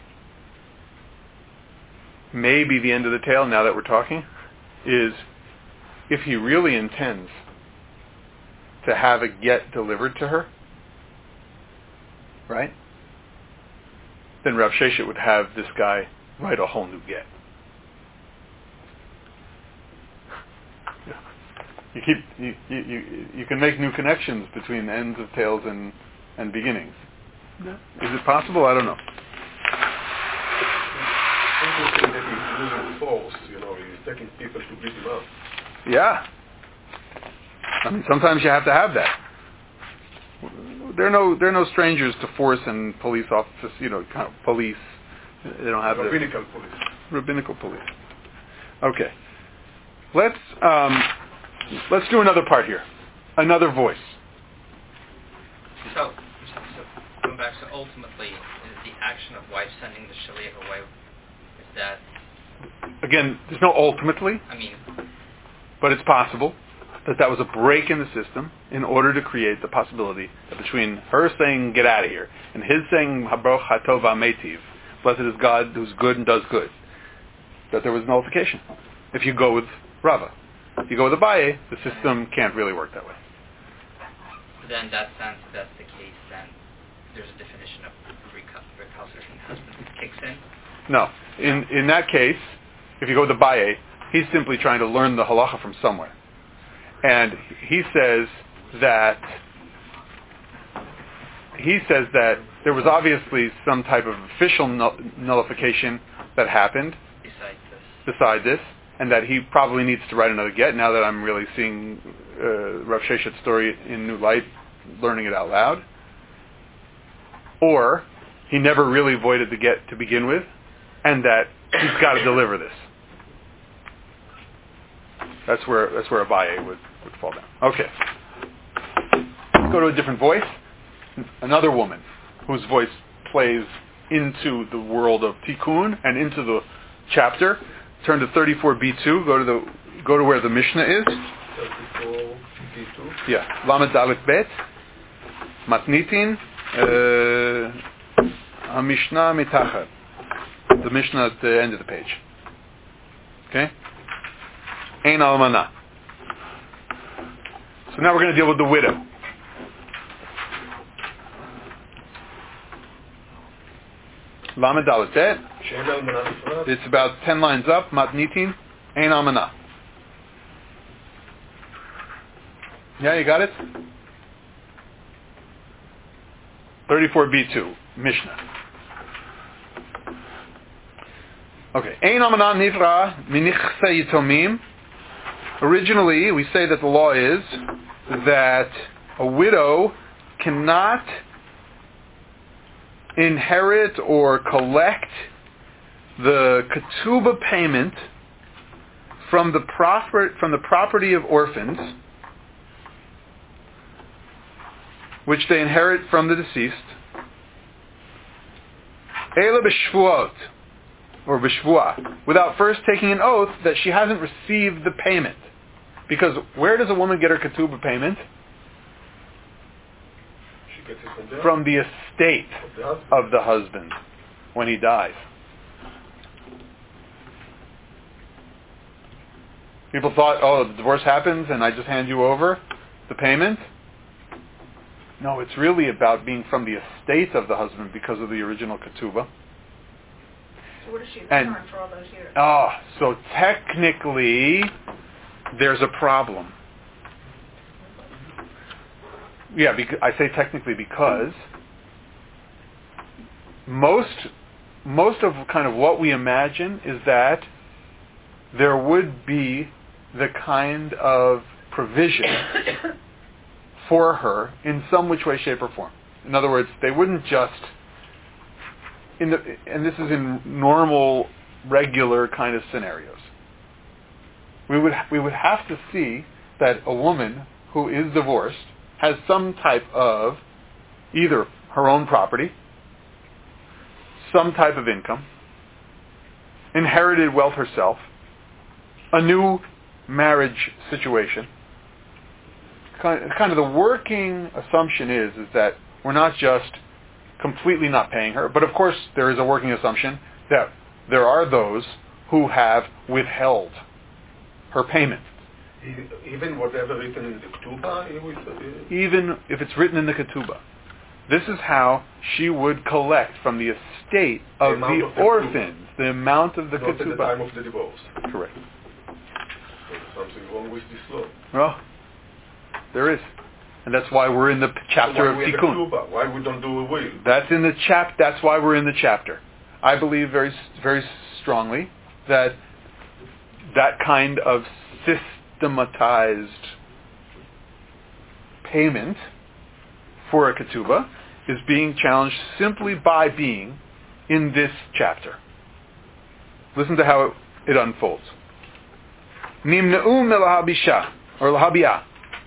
Maybe the end of the tale, now that we're talking, is if he really intends to have a get delivered to her, right? Then Rav Sheshet would have this guy write a whole new get. You can make new connections between ends of tales and beginnings. Yeah. Is it possible? I don't know. Interesting that he's using force. He's taking people to beat him up. Yeah. I mean, sometimes you have to have that. They're no strangers to force and police officers. Kind of police. They don't have rabbinical police. Rabbinical police. Okay. Let's do another part here. Another voice. So going back, so ultimately, is the action of wife sending the shaliach away, is that... Again, there's no ultimately. But it's possible that was a break in the system in order to create the possibility that between her saying, get out of here, and his saying, Habaruch Hatov HaMeitiv, blessed is God who's good and does good, that there was nullification. If you go with Rava. If you go with Abaye, the system can't really work that way. So then in that sense, if that's the case, then there's a definition of recalcitrant husband kicks in? No. In that case, if you go with Abaye, he's simply trying to learn the halacha from somewhere. And he says that there was obviously some type of official nullification that happened beside this, and that he probably needs to write another get, now that I'm really seeing Rav Sheshet's story in new light, learning it out loud. Or he never really voided the get to begin with, and that he's got to deliver this. That's where Abaye would fall down. Okay. Let's go to a different voice. Another woman whose voice plays into the world of Tikkun and into the chapter. Turn to 34b2. Go to where the Mishnah is. 34b2. Yeah. Lamed Dalet Bet. Matnitin. Mishnah Mitachat. The Mishnah at the end of the page. Okay. Ein Almana. So now we're going to deal with the widow. Lamed Dalet Bet. It's about 10 lines up. Matnitin. Ein Almana. Yeah, you got it? 34b2. Mishnah. Okay. Ein Almana nivra minichse yitomim. Originally, we say that the law is that a widow cannot inherit or collect the ketubah payment from the property of orphans, which they inherit from the deceased, ela b'shvuot, or b'shvuah, without first taking an oath that she hasn't received the payment. Because where does a woman get her ketubah payment? She gets it from the estate of the husband when he dies. People thought, the divorce happens and I just hand you over the payment. No, it's really about being from the estate of the husband because of the original ketubah. So what does she return for all those years? So technically, there's a problem. Yeah, I say technically because most of kind of what we imagine is that there would be the kind of provision for her in some which way, shape, or form. In other words, they wouldn't just, and this is in normal, regular kind of scenarios. We would have to see that a woman who is divorced has some type of either her own property, some type of income, inherited wealth herself, a new marriage situation. Kind of the working assumption is that we're not just completely not paying her, but of course there is a working assumption that there are those who have withheld her payment. Even whatever written in the ketubah? Even if it's written in the ketubah. This is how she would collect from the estate of the orphans, the amount of the ketubah. Not at the time of the divorce. Correct. There's something wrong with this law. Well, there is. And that's why we're in the chapter of Tikkun. Why we don't do a will? That's why we're in the chapter. I believe very, very strongly that kind of systematized payment for a ketubah is being challenged simply by being in this chapter. Listen to how it unfolds. Nimna'u milahabisha, or lahabiyah.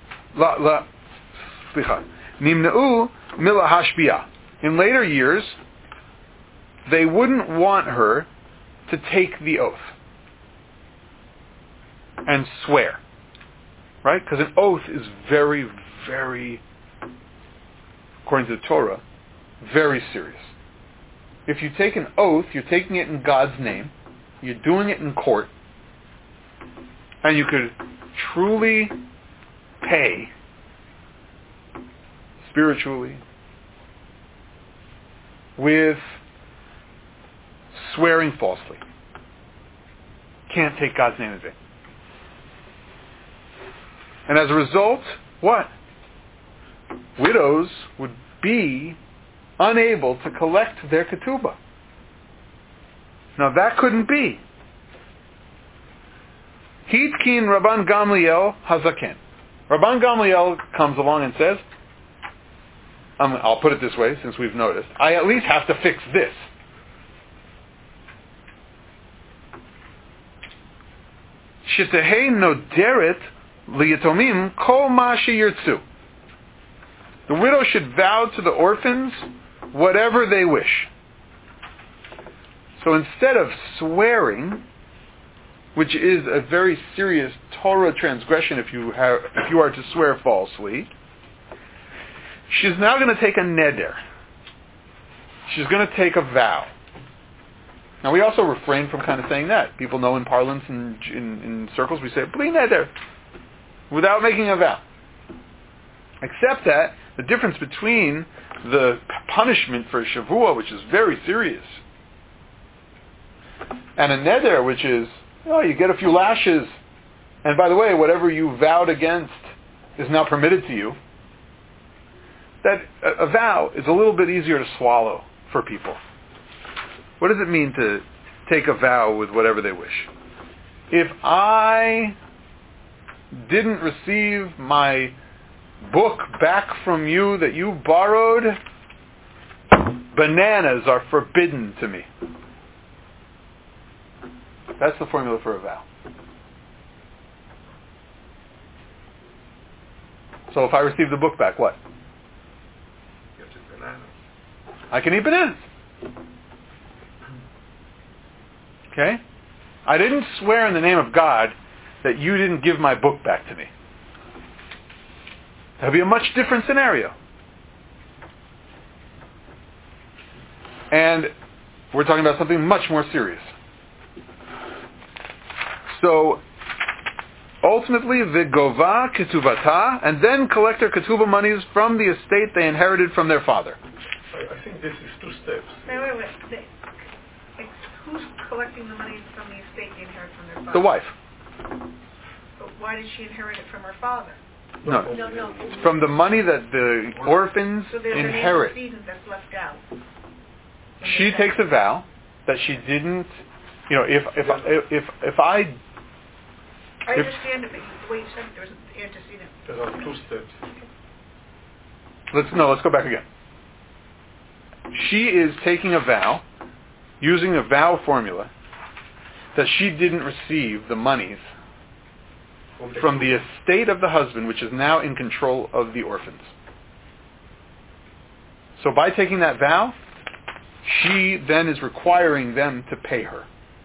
Nimna'u milahashbiyah. In later years, they wouldn't want her to take the oath and swear. Right? Because an oath is very, very, according to the Torah, very serious. If you take an oath, you're taking it in God's name, you're doing it in court, and you could truly pay spiritually with swearing falsely. Can't take God's name in vain. And as a result, what? Widows would be unable to collect their ketubah. Now that couldn't be. Hitkin Rabban Gamliel Hazaken. Rabban Gamliel comes along and says, I'll put it this way since we've noticed, I at least have to fix this. Shetehei noderet liyatomim kol ma sheyirtzu. The widow should vow to the orphans whatever they wish. So instead of swearing, which is a very serious Torah transgression if you are to swear falsely, she's now going to take a neder. She's going to take a vow. Now we also refrain from kind of saying that. People know in parlance and in circles we say, bli neder, without making a vow. Except that the difference between the punishment for Shavua, which is very serious, and a neder, which is, you get a few lashes, and by the way, whatever you vowed against is now permitted to you, that a vow is a little bit easier to swallow for people. What does it mean to take a vow with whatever they wish? If I didn't receive my book back from you that you borrowed, bananas are forbidden to me. That's the formula for a vow. So if I receive the book back, what? You have to eat bananas. I can eat bananas. Okay? I didn't swear in the name of God that you didn't give my book back to me. That would be a much different scenario. And we're talking about something much more serious. So, ultimately, v'gova ketuvata, and then collect their ketubah monies from the estate they inherited from their father. I think this is two steps. Wait. Who's collecting the money from the estate they inherit from their father? The wife. But why did she inherit it from her father? No. It's from the money that the orphans So there's inherit. an antecedent that's left out. She takes a vow that she didn't, if I I understand it, but the way you said it, there was an antecedent. There are two steps. Let's go back again. She is taking a vow, using a vow formula, that she didn't receive the monies from the estate of the husband, which is now in control of the orphans. So by taking that vow, she then is requiring them to pay her.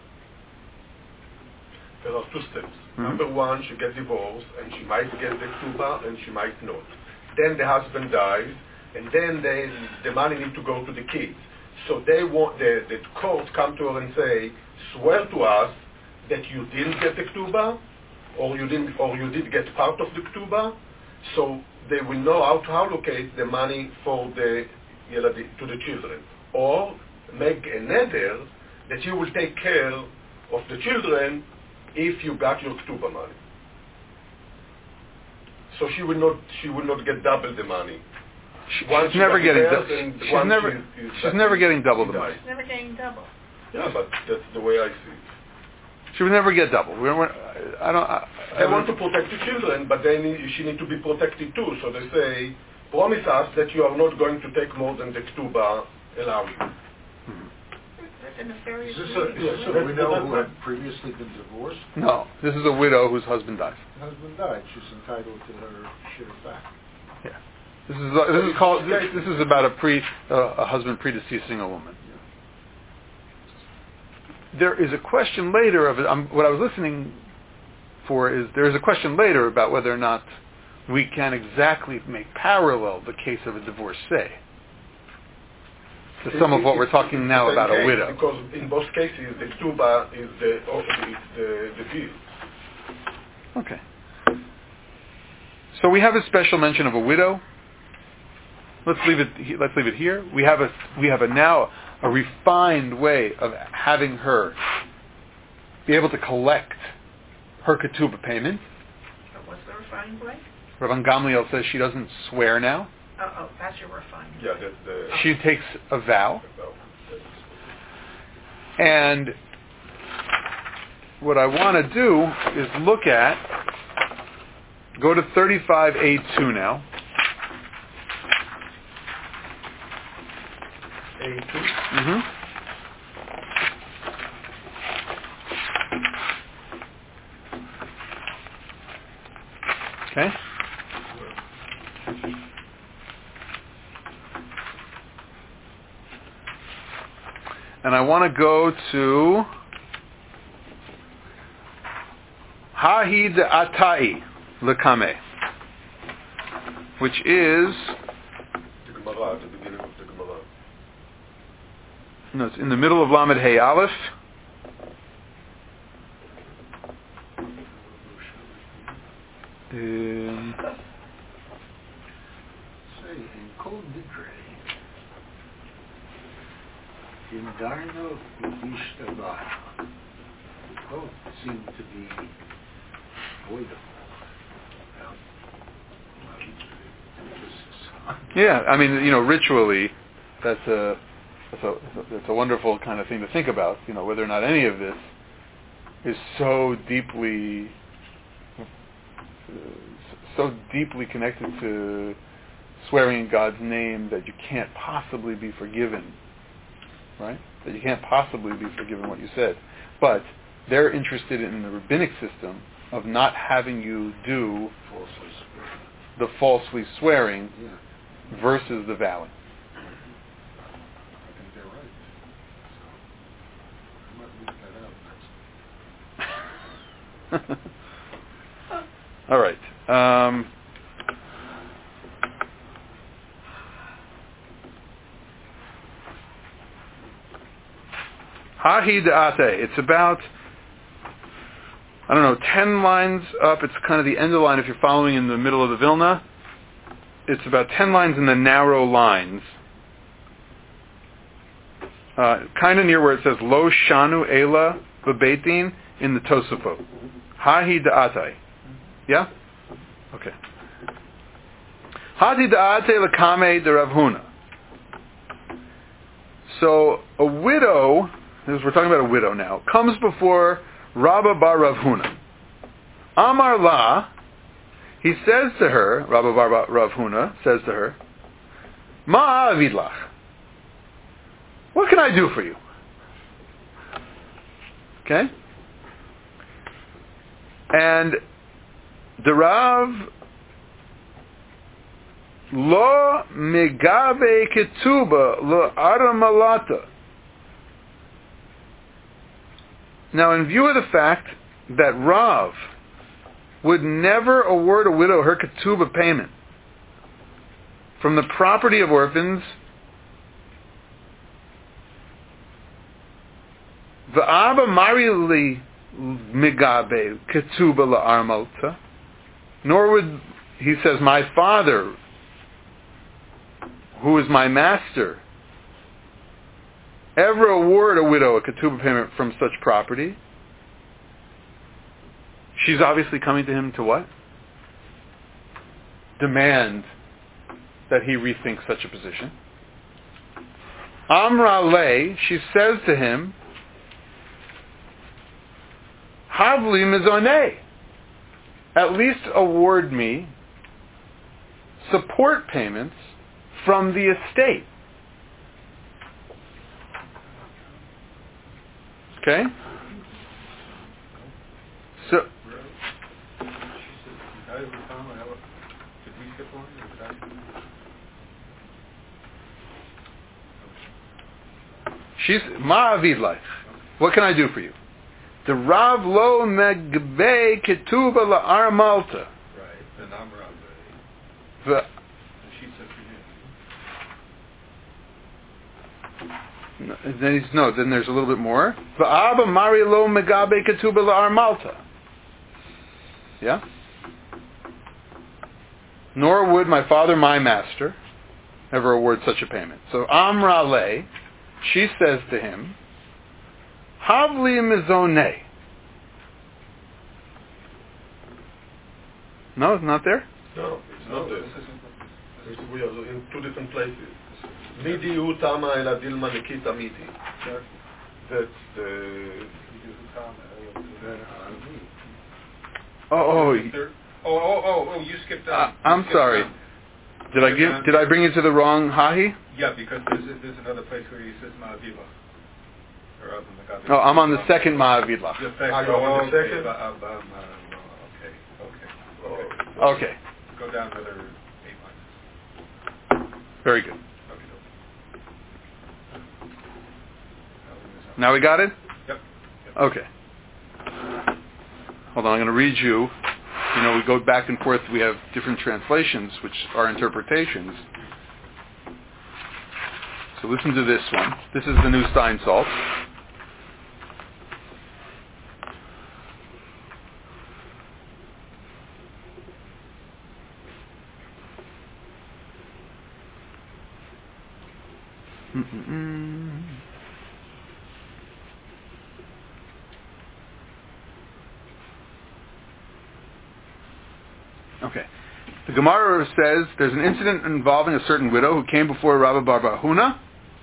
There are two steps. Mm-hmm. Number one, she gets divorced, and she might get the ktuba, and she might not. Then the husband dies, and then the money need to go to the kids. So they want the court come to her and say, swear to us that you didn't get the ktuba, or you did get part of the ktuba, so they will know how to allocate the money for to the children. Or make a neder that you will take care of the children if you got your ktuba money. So she will not get double the money. She's never getting double the money. She's never getting double. Yeah, but that's the way I see it. She would never get double. They want to protect the children, but she need to be protected too. So they say, promise us that you are not going to take more than the ktuba allow you. That's a nefarious Is this a widow who had previously been divorced? No, this is a widow whose husband died. Her husband died. She's entitled to her share back. Yeah. This is about a husband predeceasing a woman. There is a question later of what I was listening for is there is a question later about whether or not we can exactly make parallel the case of a divorcee to some of what we're talking now about a widow. Because in both cases, the ktuba is the deal. Okay. So we have a special mention of a widow. Let's leave it here. We have now a refined way of having her be able to collect her ketubah payment. What's the refined way? Rabban Gamliel says she doesn't swear now. Oh, that's your refined. Yeah, that's the. She takes a vow. And what I want to do is go to 35A2 now. A2? Mm-hmm. Okay. And I want to go to Hahid Atai Lekame, which is The Gemara, at the beginning of the Gemara. no, it's in the middle of Lamed Hey Aleph. Say in Kol Nidre, in Darno Ubishtabah, both seem to be voidable. Yeah, I mean, ritually, that's a wonderful kind of thing to think about. Whether or not any of this is so deeply connected to swearing in God's name that you can't possibly be forgiven, right? That you can't possibly be forgiven what you said. But they're interested in the rabbinic system of not having you do the falsely swearing versus the vowing. I think they're right. So I might leave that out next. All right. Hahi Da'ate. It's about, 10 lines up. It's kind of the end of the line if you're following in the middle of the Vilna. It's about 10 lines in the narrow lines. Kind of near where it says Lo Shanu Ela B'Beitin in the Tosafot. Hahi Da'ate. Yeah? Okay. Hadi Da'ate L'Kamei de Rav Huna. So a widow, we're talking about a widow now, comes before Rabba bar Rav Huna. Amar la, he says to her, Rav Huna says to her, Ma avid lach. What can I do for you? Okay? And the Rav lo megave ketuba lo aramalata. Now, in view of the fact that Rav would never award a widow her ketubah payment from the property of orphans, v'aba marili migabe ketubah la'armalta, nor would, he says, my father, who is my master, ever award a widow a ketubah payment from such property. She's obviously coming to him to what? Demand that he rethink such a position. Amra le, she says to him, Havli mizoneh, at least award me support payments from the estate. Okay? So, she's ma'avid life. What can I do for you? The Rav lo megbe ketuba la'ar malta. Right. The Namra. The She says then there's a little bit more. V'aba mari lo megabe ketuba la'ar malta. Yeah? Nor would my father, my master, ever award such a payment. So Amra le, she says to him, Havli mizoneh. No, it's not there? No, it's not there. We are in two different places. Midi utama ela dilma nikita midi. That's the... Oh, you skipped down. I'm sorry. Did I bring you to the wrong Hahi? Yeah, because there's another place where he says Ma'aviva. Oh, I'm on the second Ma'avidlach. on the second? Okay. Go down another 8 lines. Very good. Now we got it? Yep. Okay. Hold on, I'm going to read you. We go back and forth. We have different translations, which are interpretations. So listen to this one. This is the New Steinsaltz. Okay. The Gemara says there's an incident involving a certain widow who came before Rabbi Bar Huna,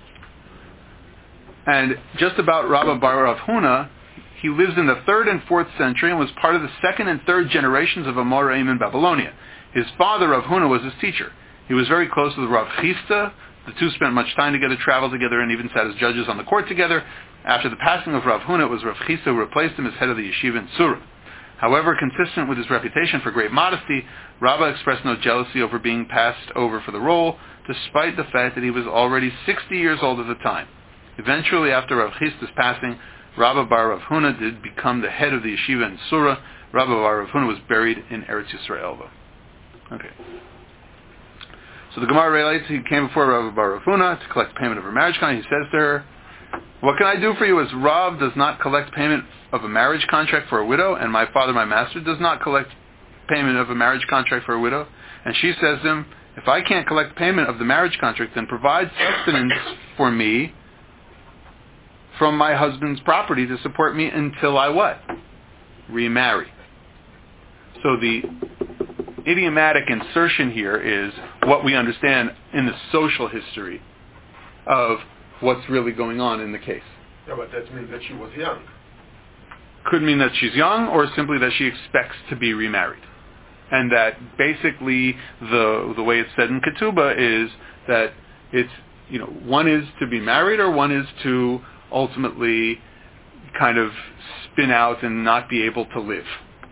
and just about Rabbi Bar Huna, he lives in the 3rd and 4th century and was part of the 2nd and 3rd generations of Amoraim in Babylonia. His father, Rav Huna, was his teacher. He was very close with Rav Chisda. The two spent much time together, traveled together, and even sat as judges on the court together. After the passing of Rav Huna, it was Rav Chisda who replaced him as head of the yeshiva in Surah. However, consistent with his reputation for great modesty, Rabbah expressed no jealousy over being passed over for the role, despite the fact that he was already 60 years old at the time. Eventually, after Rav Chisda's passing, Rabbi Bar Rav Huna did become the head of the yeshiva in Surah. Rabbi Bar Rav Huna was buried in Eretz Yisrael. Okay. So the Gemara relates, he came before Rabbi Bar Rav Huna to collect payment of her marriage contract. He says to her, what can I do for you as Rav does not collect payment of a marriage contract for a widow, and my father, my master, does not collect payment of a marriage contract for a widow? And she says to him, if I can't collect payment of the marriage contract, then provide sustenance for me from my husband's property to support me until I what? Remarry. So the idiomatic insertion here is what we understand in the social history of what's really going on in the case. Yeah, but that means that she was young. could mean that she's young, or simply that she expects to be remarried. And that basically the way it's said in ketubah is that it's, one is to be married, or one is to ultimately kind of spin out and not be able to live.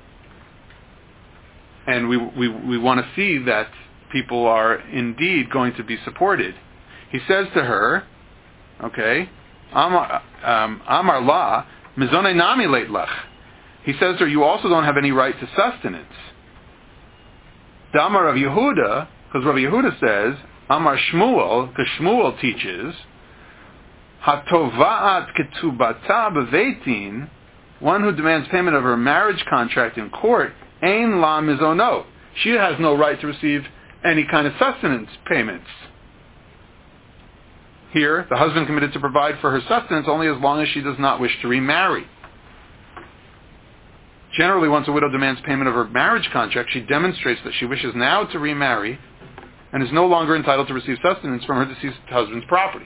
And we want to see that people are indeed going to be supported. He says to her, okay, Amar la, mizonei nami leit lach. He says to her, you also don't have any right to sustenance. Damar Rav Yehuda, because Rav Yehuda says, Amar Shmuel, because Shmuel teaches, Hatovaat ketubata beveitin, one who demands payment of her marriage contract in court, ein la mizono. She has no right to receive any kind of sustenance payments. Here, the husband committed to provide for her sustenance only as long as she does not wish to remarry. Generally, once a widow demands payment of her marriage contract, she demonstrates that she wishes now to remarry and is no longer entitled to receive sustenance from her deceased husband's property.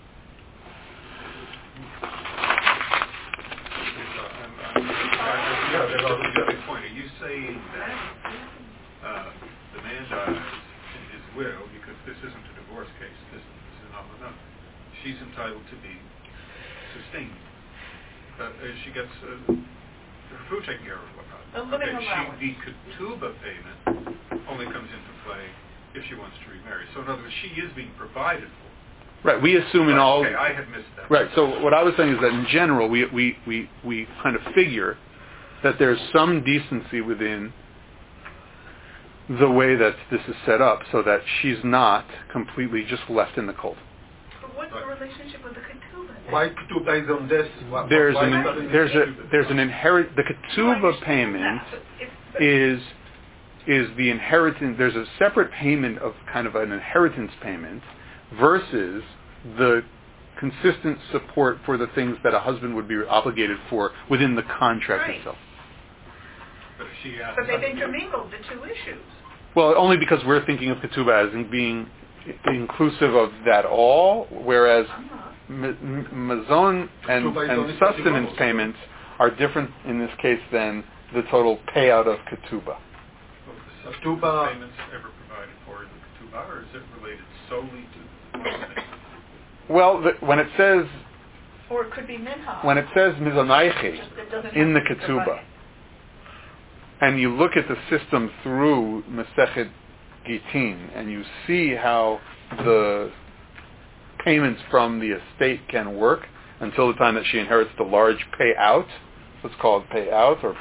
Are you saying that the man dies in his will, because this isn't a divorce case, this is not enough, she's entitled to be sustained? She gets her food taken care of, whatnot. The ketubah payment only comes into play if she wants to remarry. So in other words, she is being provided for. Right, we assume in all... Okay, I had missed that. Right, so what I was saying is that in general, we kind of figure that there's some decency within the way that this is set up so that she's not completely just left in the cold. But what's the relationship with the ketubah? Why ketubah is on this? There's an inherit. The ketubah payment is the inheritance. There's a separate payment of kind of an inheritance payment versus the consistent support for the things that a husband would be obligated for within the contract itself. But they've intermingled the two issues. Well, only because we're thinking of ketubah as being inclusive of that all, whereas mazon and sustenance payments are different in this case than the total payout of ketubah. The sustenance payments ever provided for in the ketubah, or is it related solely to the payment? Well, when it says, or it could be minha. When it says mizonaiche in the ketubah, and you look at the system through Masechet Gitin, and you see how the payments from the estate can work until the time that she inherits the large payout. Let's call it payout, or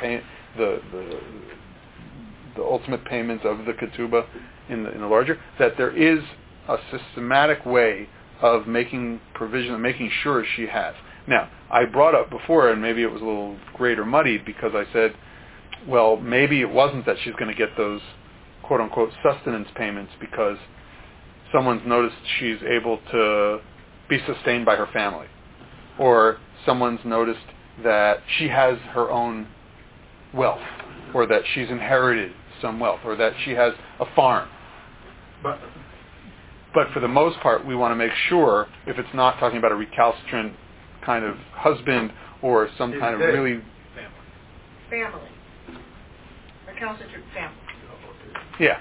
the ultimate payment of the ketubah in the larger. That there is a systematic way of making provision, making sure she has. Now, I brought up before, and maybe it was a little greater muddied, because I said, well, maybe it wasn't that she's going to get those quote-unquote sustenance payments because someone's noticed she's able to be sustained by her family, or someone's noticed that she has her own wealth, or that she's inherited some wealth, or that she has a farm. But for the most part, we want to make sure, if it's not talking about a recalcitrant kind of husband or some kind of really... Family. Recalcitrant family. Yeah.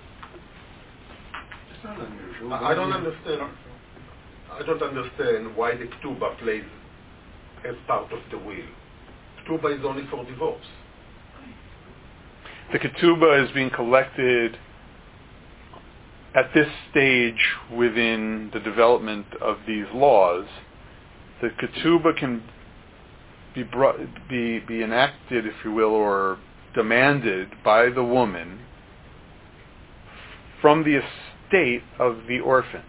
It's not unusual. I don't understand why the ketubah plays as part of the will. Ketubah is only for divorce. The ketubah is being collected at this stage within the development of these laws. The ketubah can be enacted, if you will, or demanded by the woman from the estate of the orphans.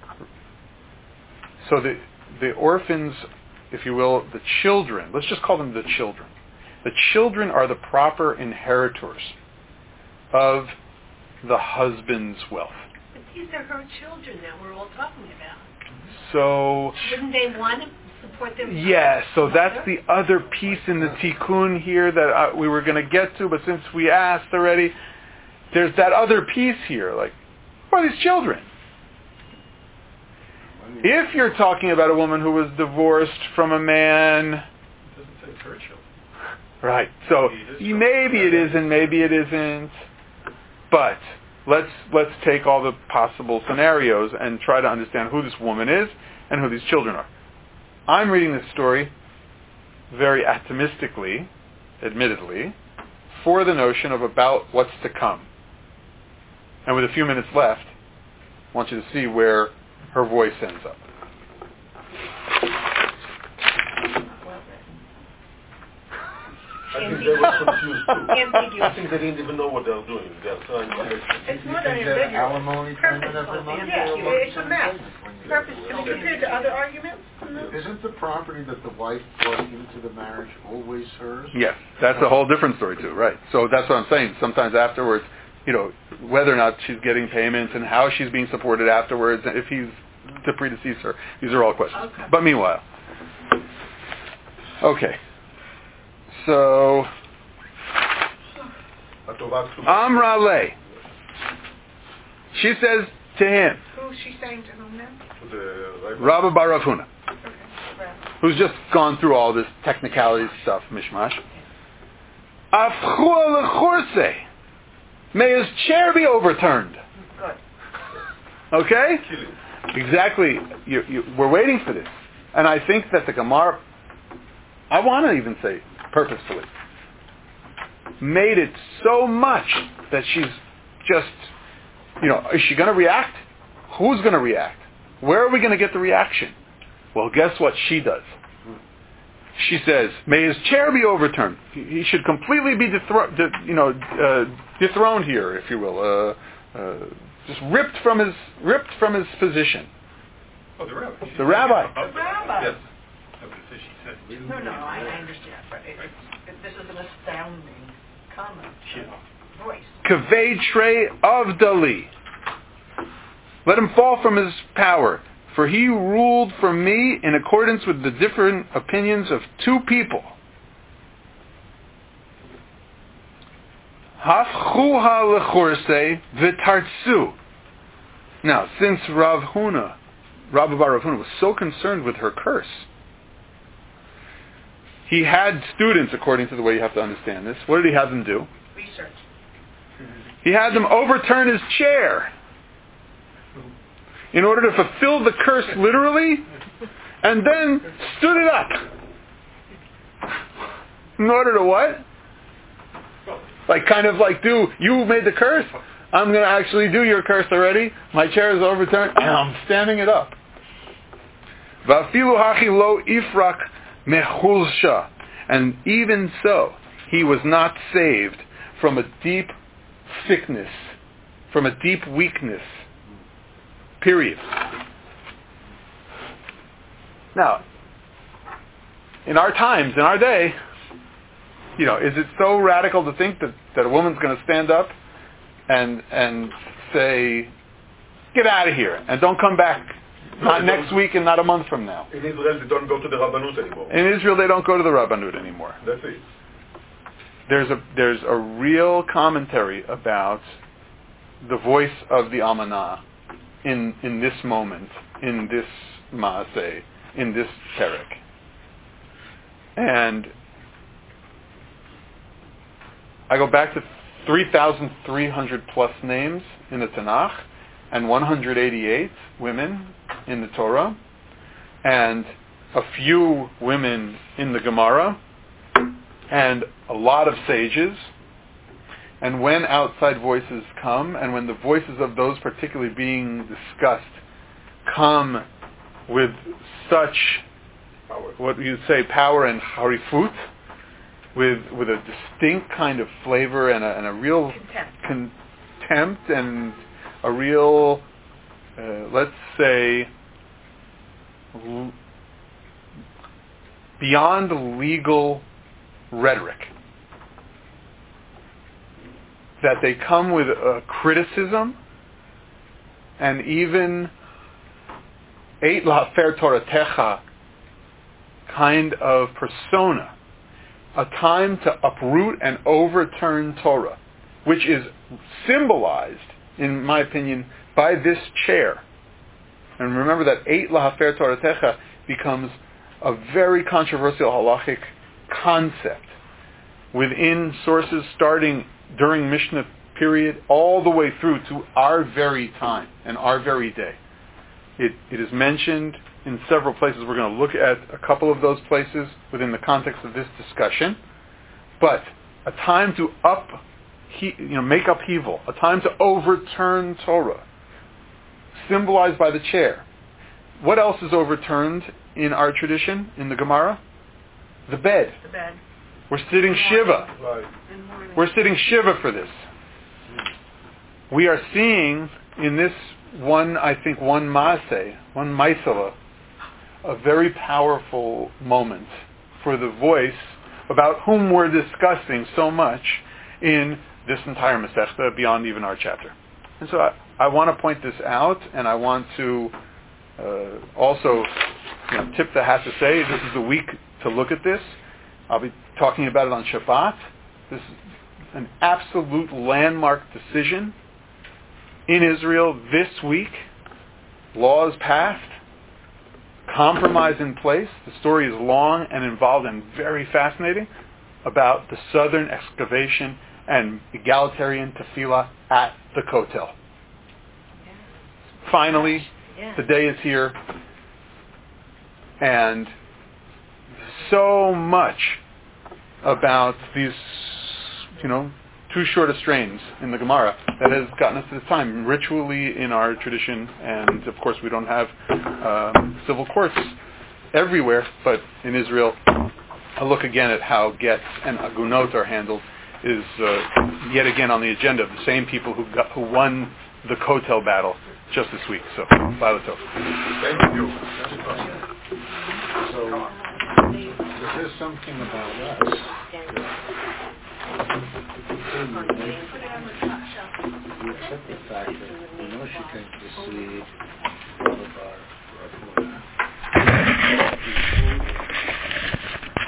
So the orphans, if you will, the children, let's just call them the children. The children are the proper inheritors of the husband's wealth. But these are her children that we're all talking about. So... Wouldn't they want to support them? Yes, so that's the other piece in the tikkun here that we were going to get to, but since we asked already, there's that other piece here, like, who are these children? If you're talking about a woman who was divorced from a man... It doesn't say it's her children. Right. So maybe it isn't, maybe it isn't. But let's take all the possible scenarios and try to understand who this woman is and who these children are. I'm reading this story very atomistically, admittedly, for the notion of about what's to come. And with a few minutes left, I want you to see where her voice ends up. I think they were confused too. I think they didn't even know what they were doing. They're trying to... It's more than ambiguous. Alimony payment every month? Yeah, it's a mess. Purpose, compared to other arguments? Isn't the property that the wife brought into the marriage always hers? Yes, that's a whole different story too, right? So that's what I'm saying. Sometimes afterwards, whether or not she's getting payments and how she's being supported afterwards, and if he's to predecease her, these are all questions. Okay. But meanwhile, okay. So, Amra Le. She says to him, who's she saying to whom then? Rabbi Bar Rav Huna, who's just gone through all this technicality stuff, mishmash. Afchua lechorse. May his chair be overturned. Good. Okay? Exactly. We're waiting for this. And I think that the Gemara, I want to even say purposefully, made it so much that she's just, is she going to react? Who's going to react? Where are we going to get the reaction? Well, guess what she does? She says, may his chair be overturned. He should completely be dethroned here, if you will. Just ripped from his position. Oh, the rabbi. The rabbi. The rabbi. Yes. No, I understand, but this is an astounding comment. Voice. Kavei Trey of Dali. Let him fall from his power, for he ruled for me in accordance with the different opinions of two people. Hafchuha lechorse v'tartsu. Now, since Rabbi Bar Rav Huna was so concerned with her curse, he had students, according to the way you have to understand this. What did he have them do? Research. He had them overturn his chair in order to fulfill the curse literally, and then stood it up. In order to what? You made the curse, I'm going to actually do your curse already. My chair is overturned, and I'm standing it up. Va'afilu hachi lo ifrak mechulsha. And even so, he was not saved from a deep sickness, from a deep weakness. Period. Now, in our times, in our day, is it so radical to think that a woman's going to stand up and say, get out of here, and don't come back, not next week and not a month from now. In Israel, they don't go to the Rabbanut anymore. In Israel, they don't go to the Rabbanut anymore. That's it. There's a real commentary about the voice of the Amanah in this moment, in this Maaseh, in this Perek. And I go back to 3,300 plus names in the Tanakh and 188 women in the Torah and a few women in the Gemara and a lot of sages. And when outside voices come, and when the voices of those particularly being discussed come with such, what you'd say, power and harifut, with a distinct kind of flavor and a real contempt and a real, let's say, beyond legal rhetoric, that they come with a criticism and even Eit Lahafer Toratecha kind of persona, a time to uproot and overturn Torah, which is symbolized, in my opinion, by this chair. And remember that Eit Lahafer Toratecha becomes a very controversial halachic concept within sources starting during Mishnah period all the way through to our very time and our very day. It is mentioned in several places. We're going to look at a couple of those places within the context of this discussion. But a time to make upheaval, a time to overturn Torah, symbolized by the chair. What else is overturned in our tradition, in the Gemara? The bed. The bed. We're sitting Shiva. Right. We're sitting Shiva for this. We are seeing in this one Maisela, a very powerful moment for the voice about whom we're discussing so much in this entire Masechta beyond even our chapter. And so I want to point this out, and I want to also tip the hat to say this is the week to look at this. I'll be talking about it on Shabbat. This is an absolute landmark decision in Israel this week. Laws passed, compromise in place. The story is long and involved and very fascinating about the southern excavation and egalitarian tefillah at the Kotel. Finally, the day is here, and so much about these, too short of strains in the Gemara that has gotten us to this time, ritually in our tradition, and of course we don't have civil courts everywhere, but in Israel, a look again at how gets and agunot are handled is yet again on the agenda of the same people who won the Kotel battle just this week. So, Laila Tov. Thank you. So, there's something about us. We accept the fact that Moshe came to see all of our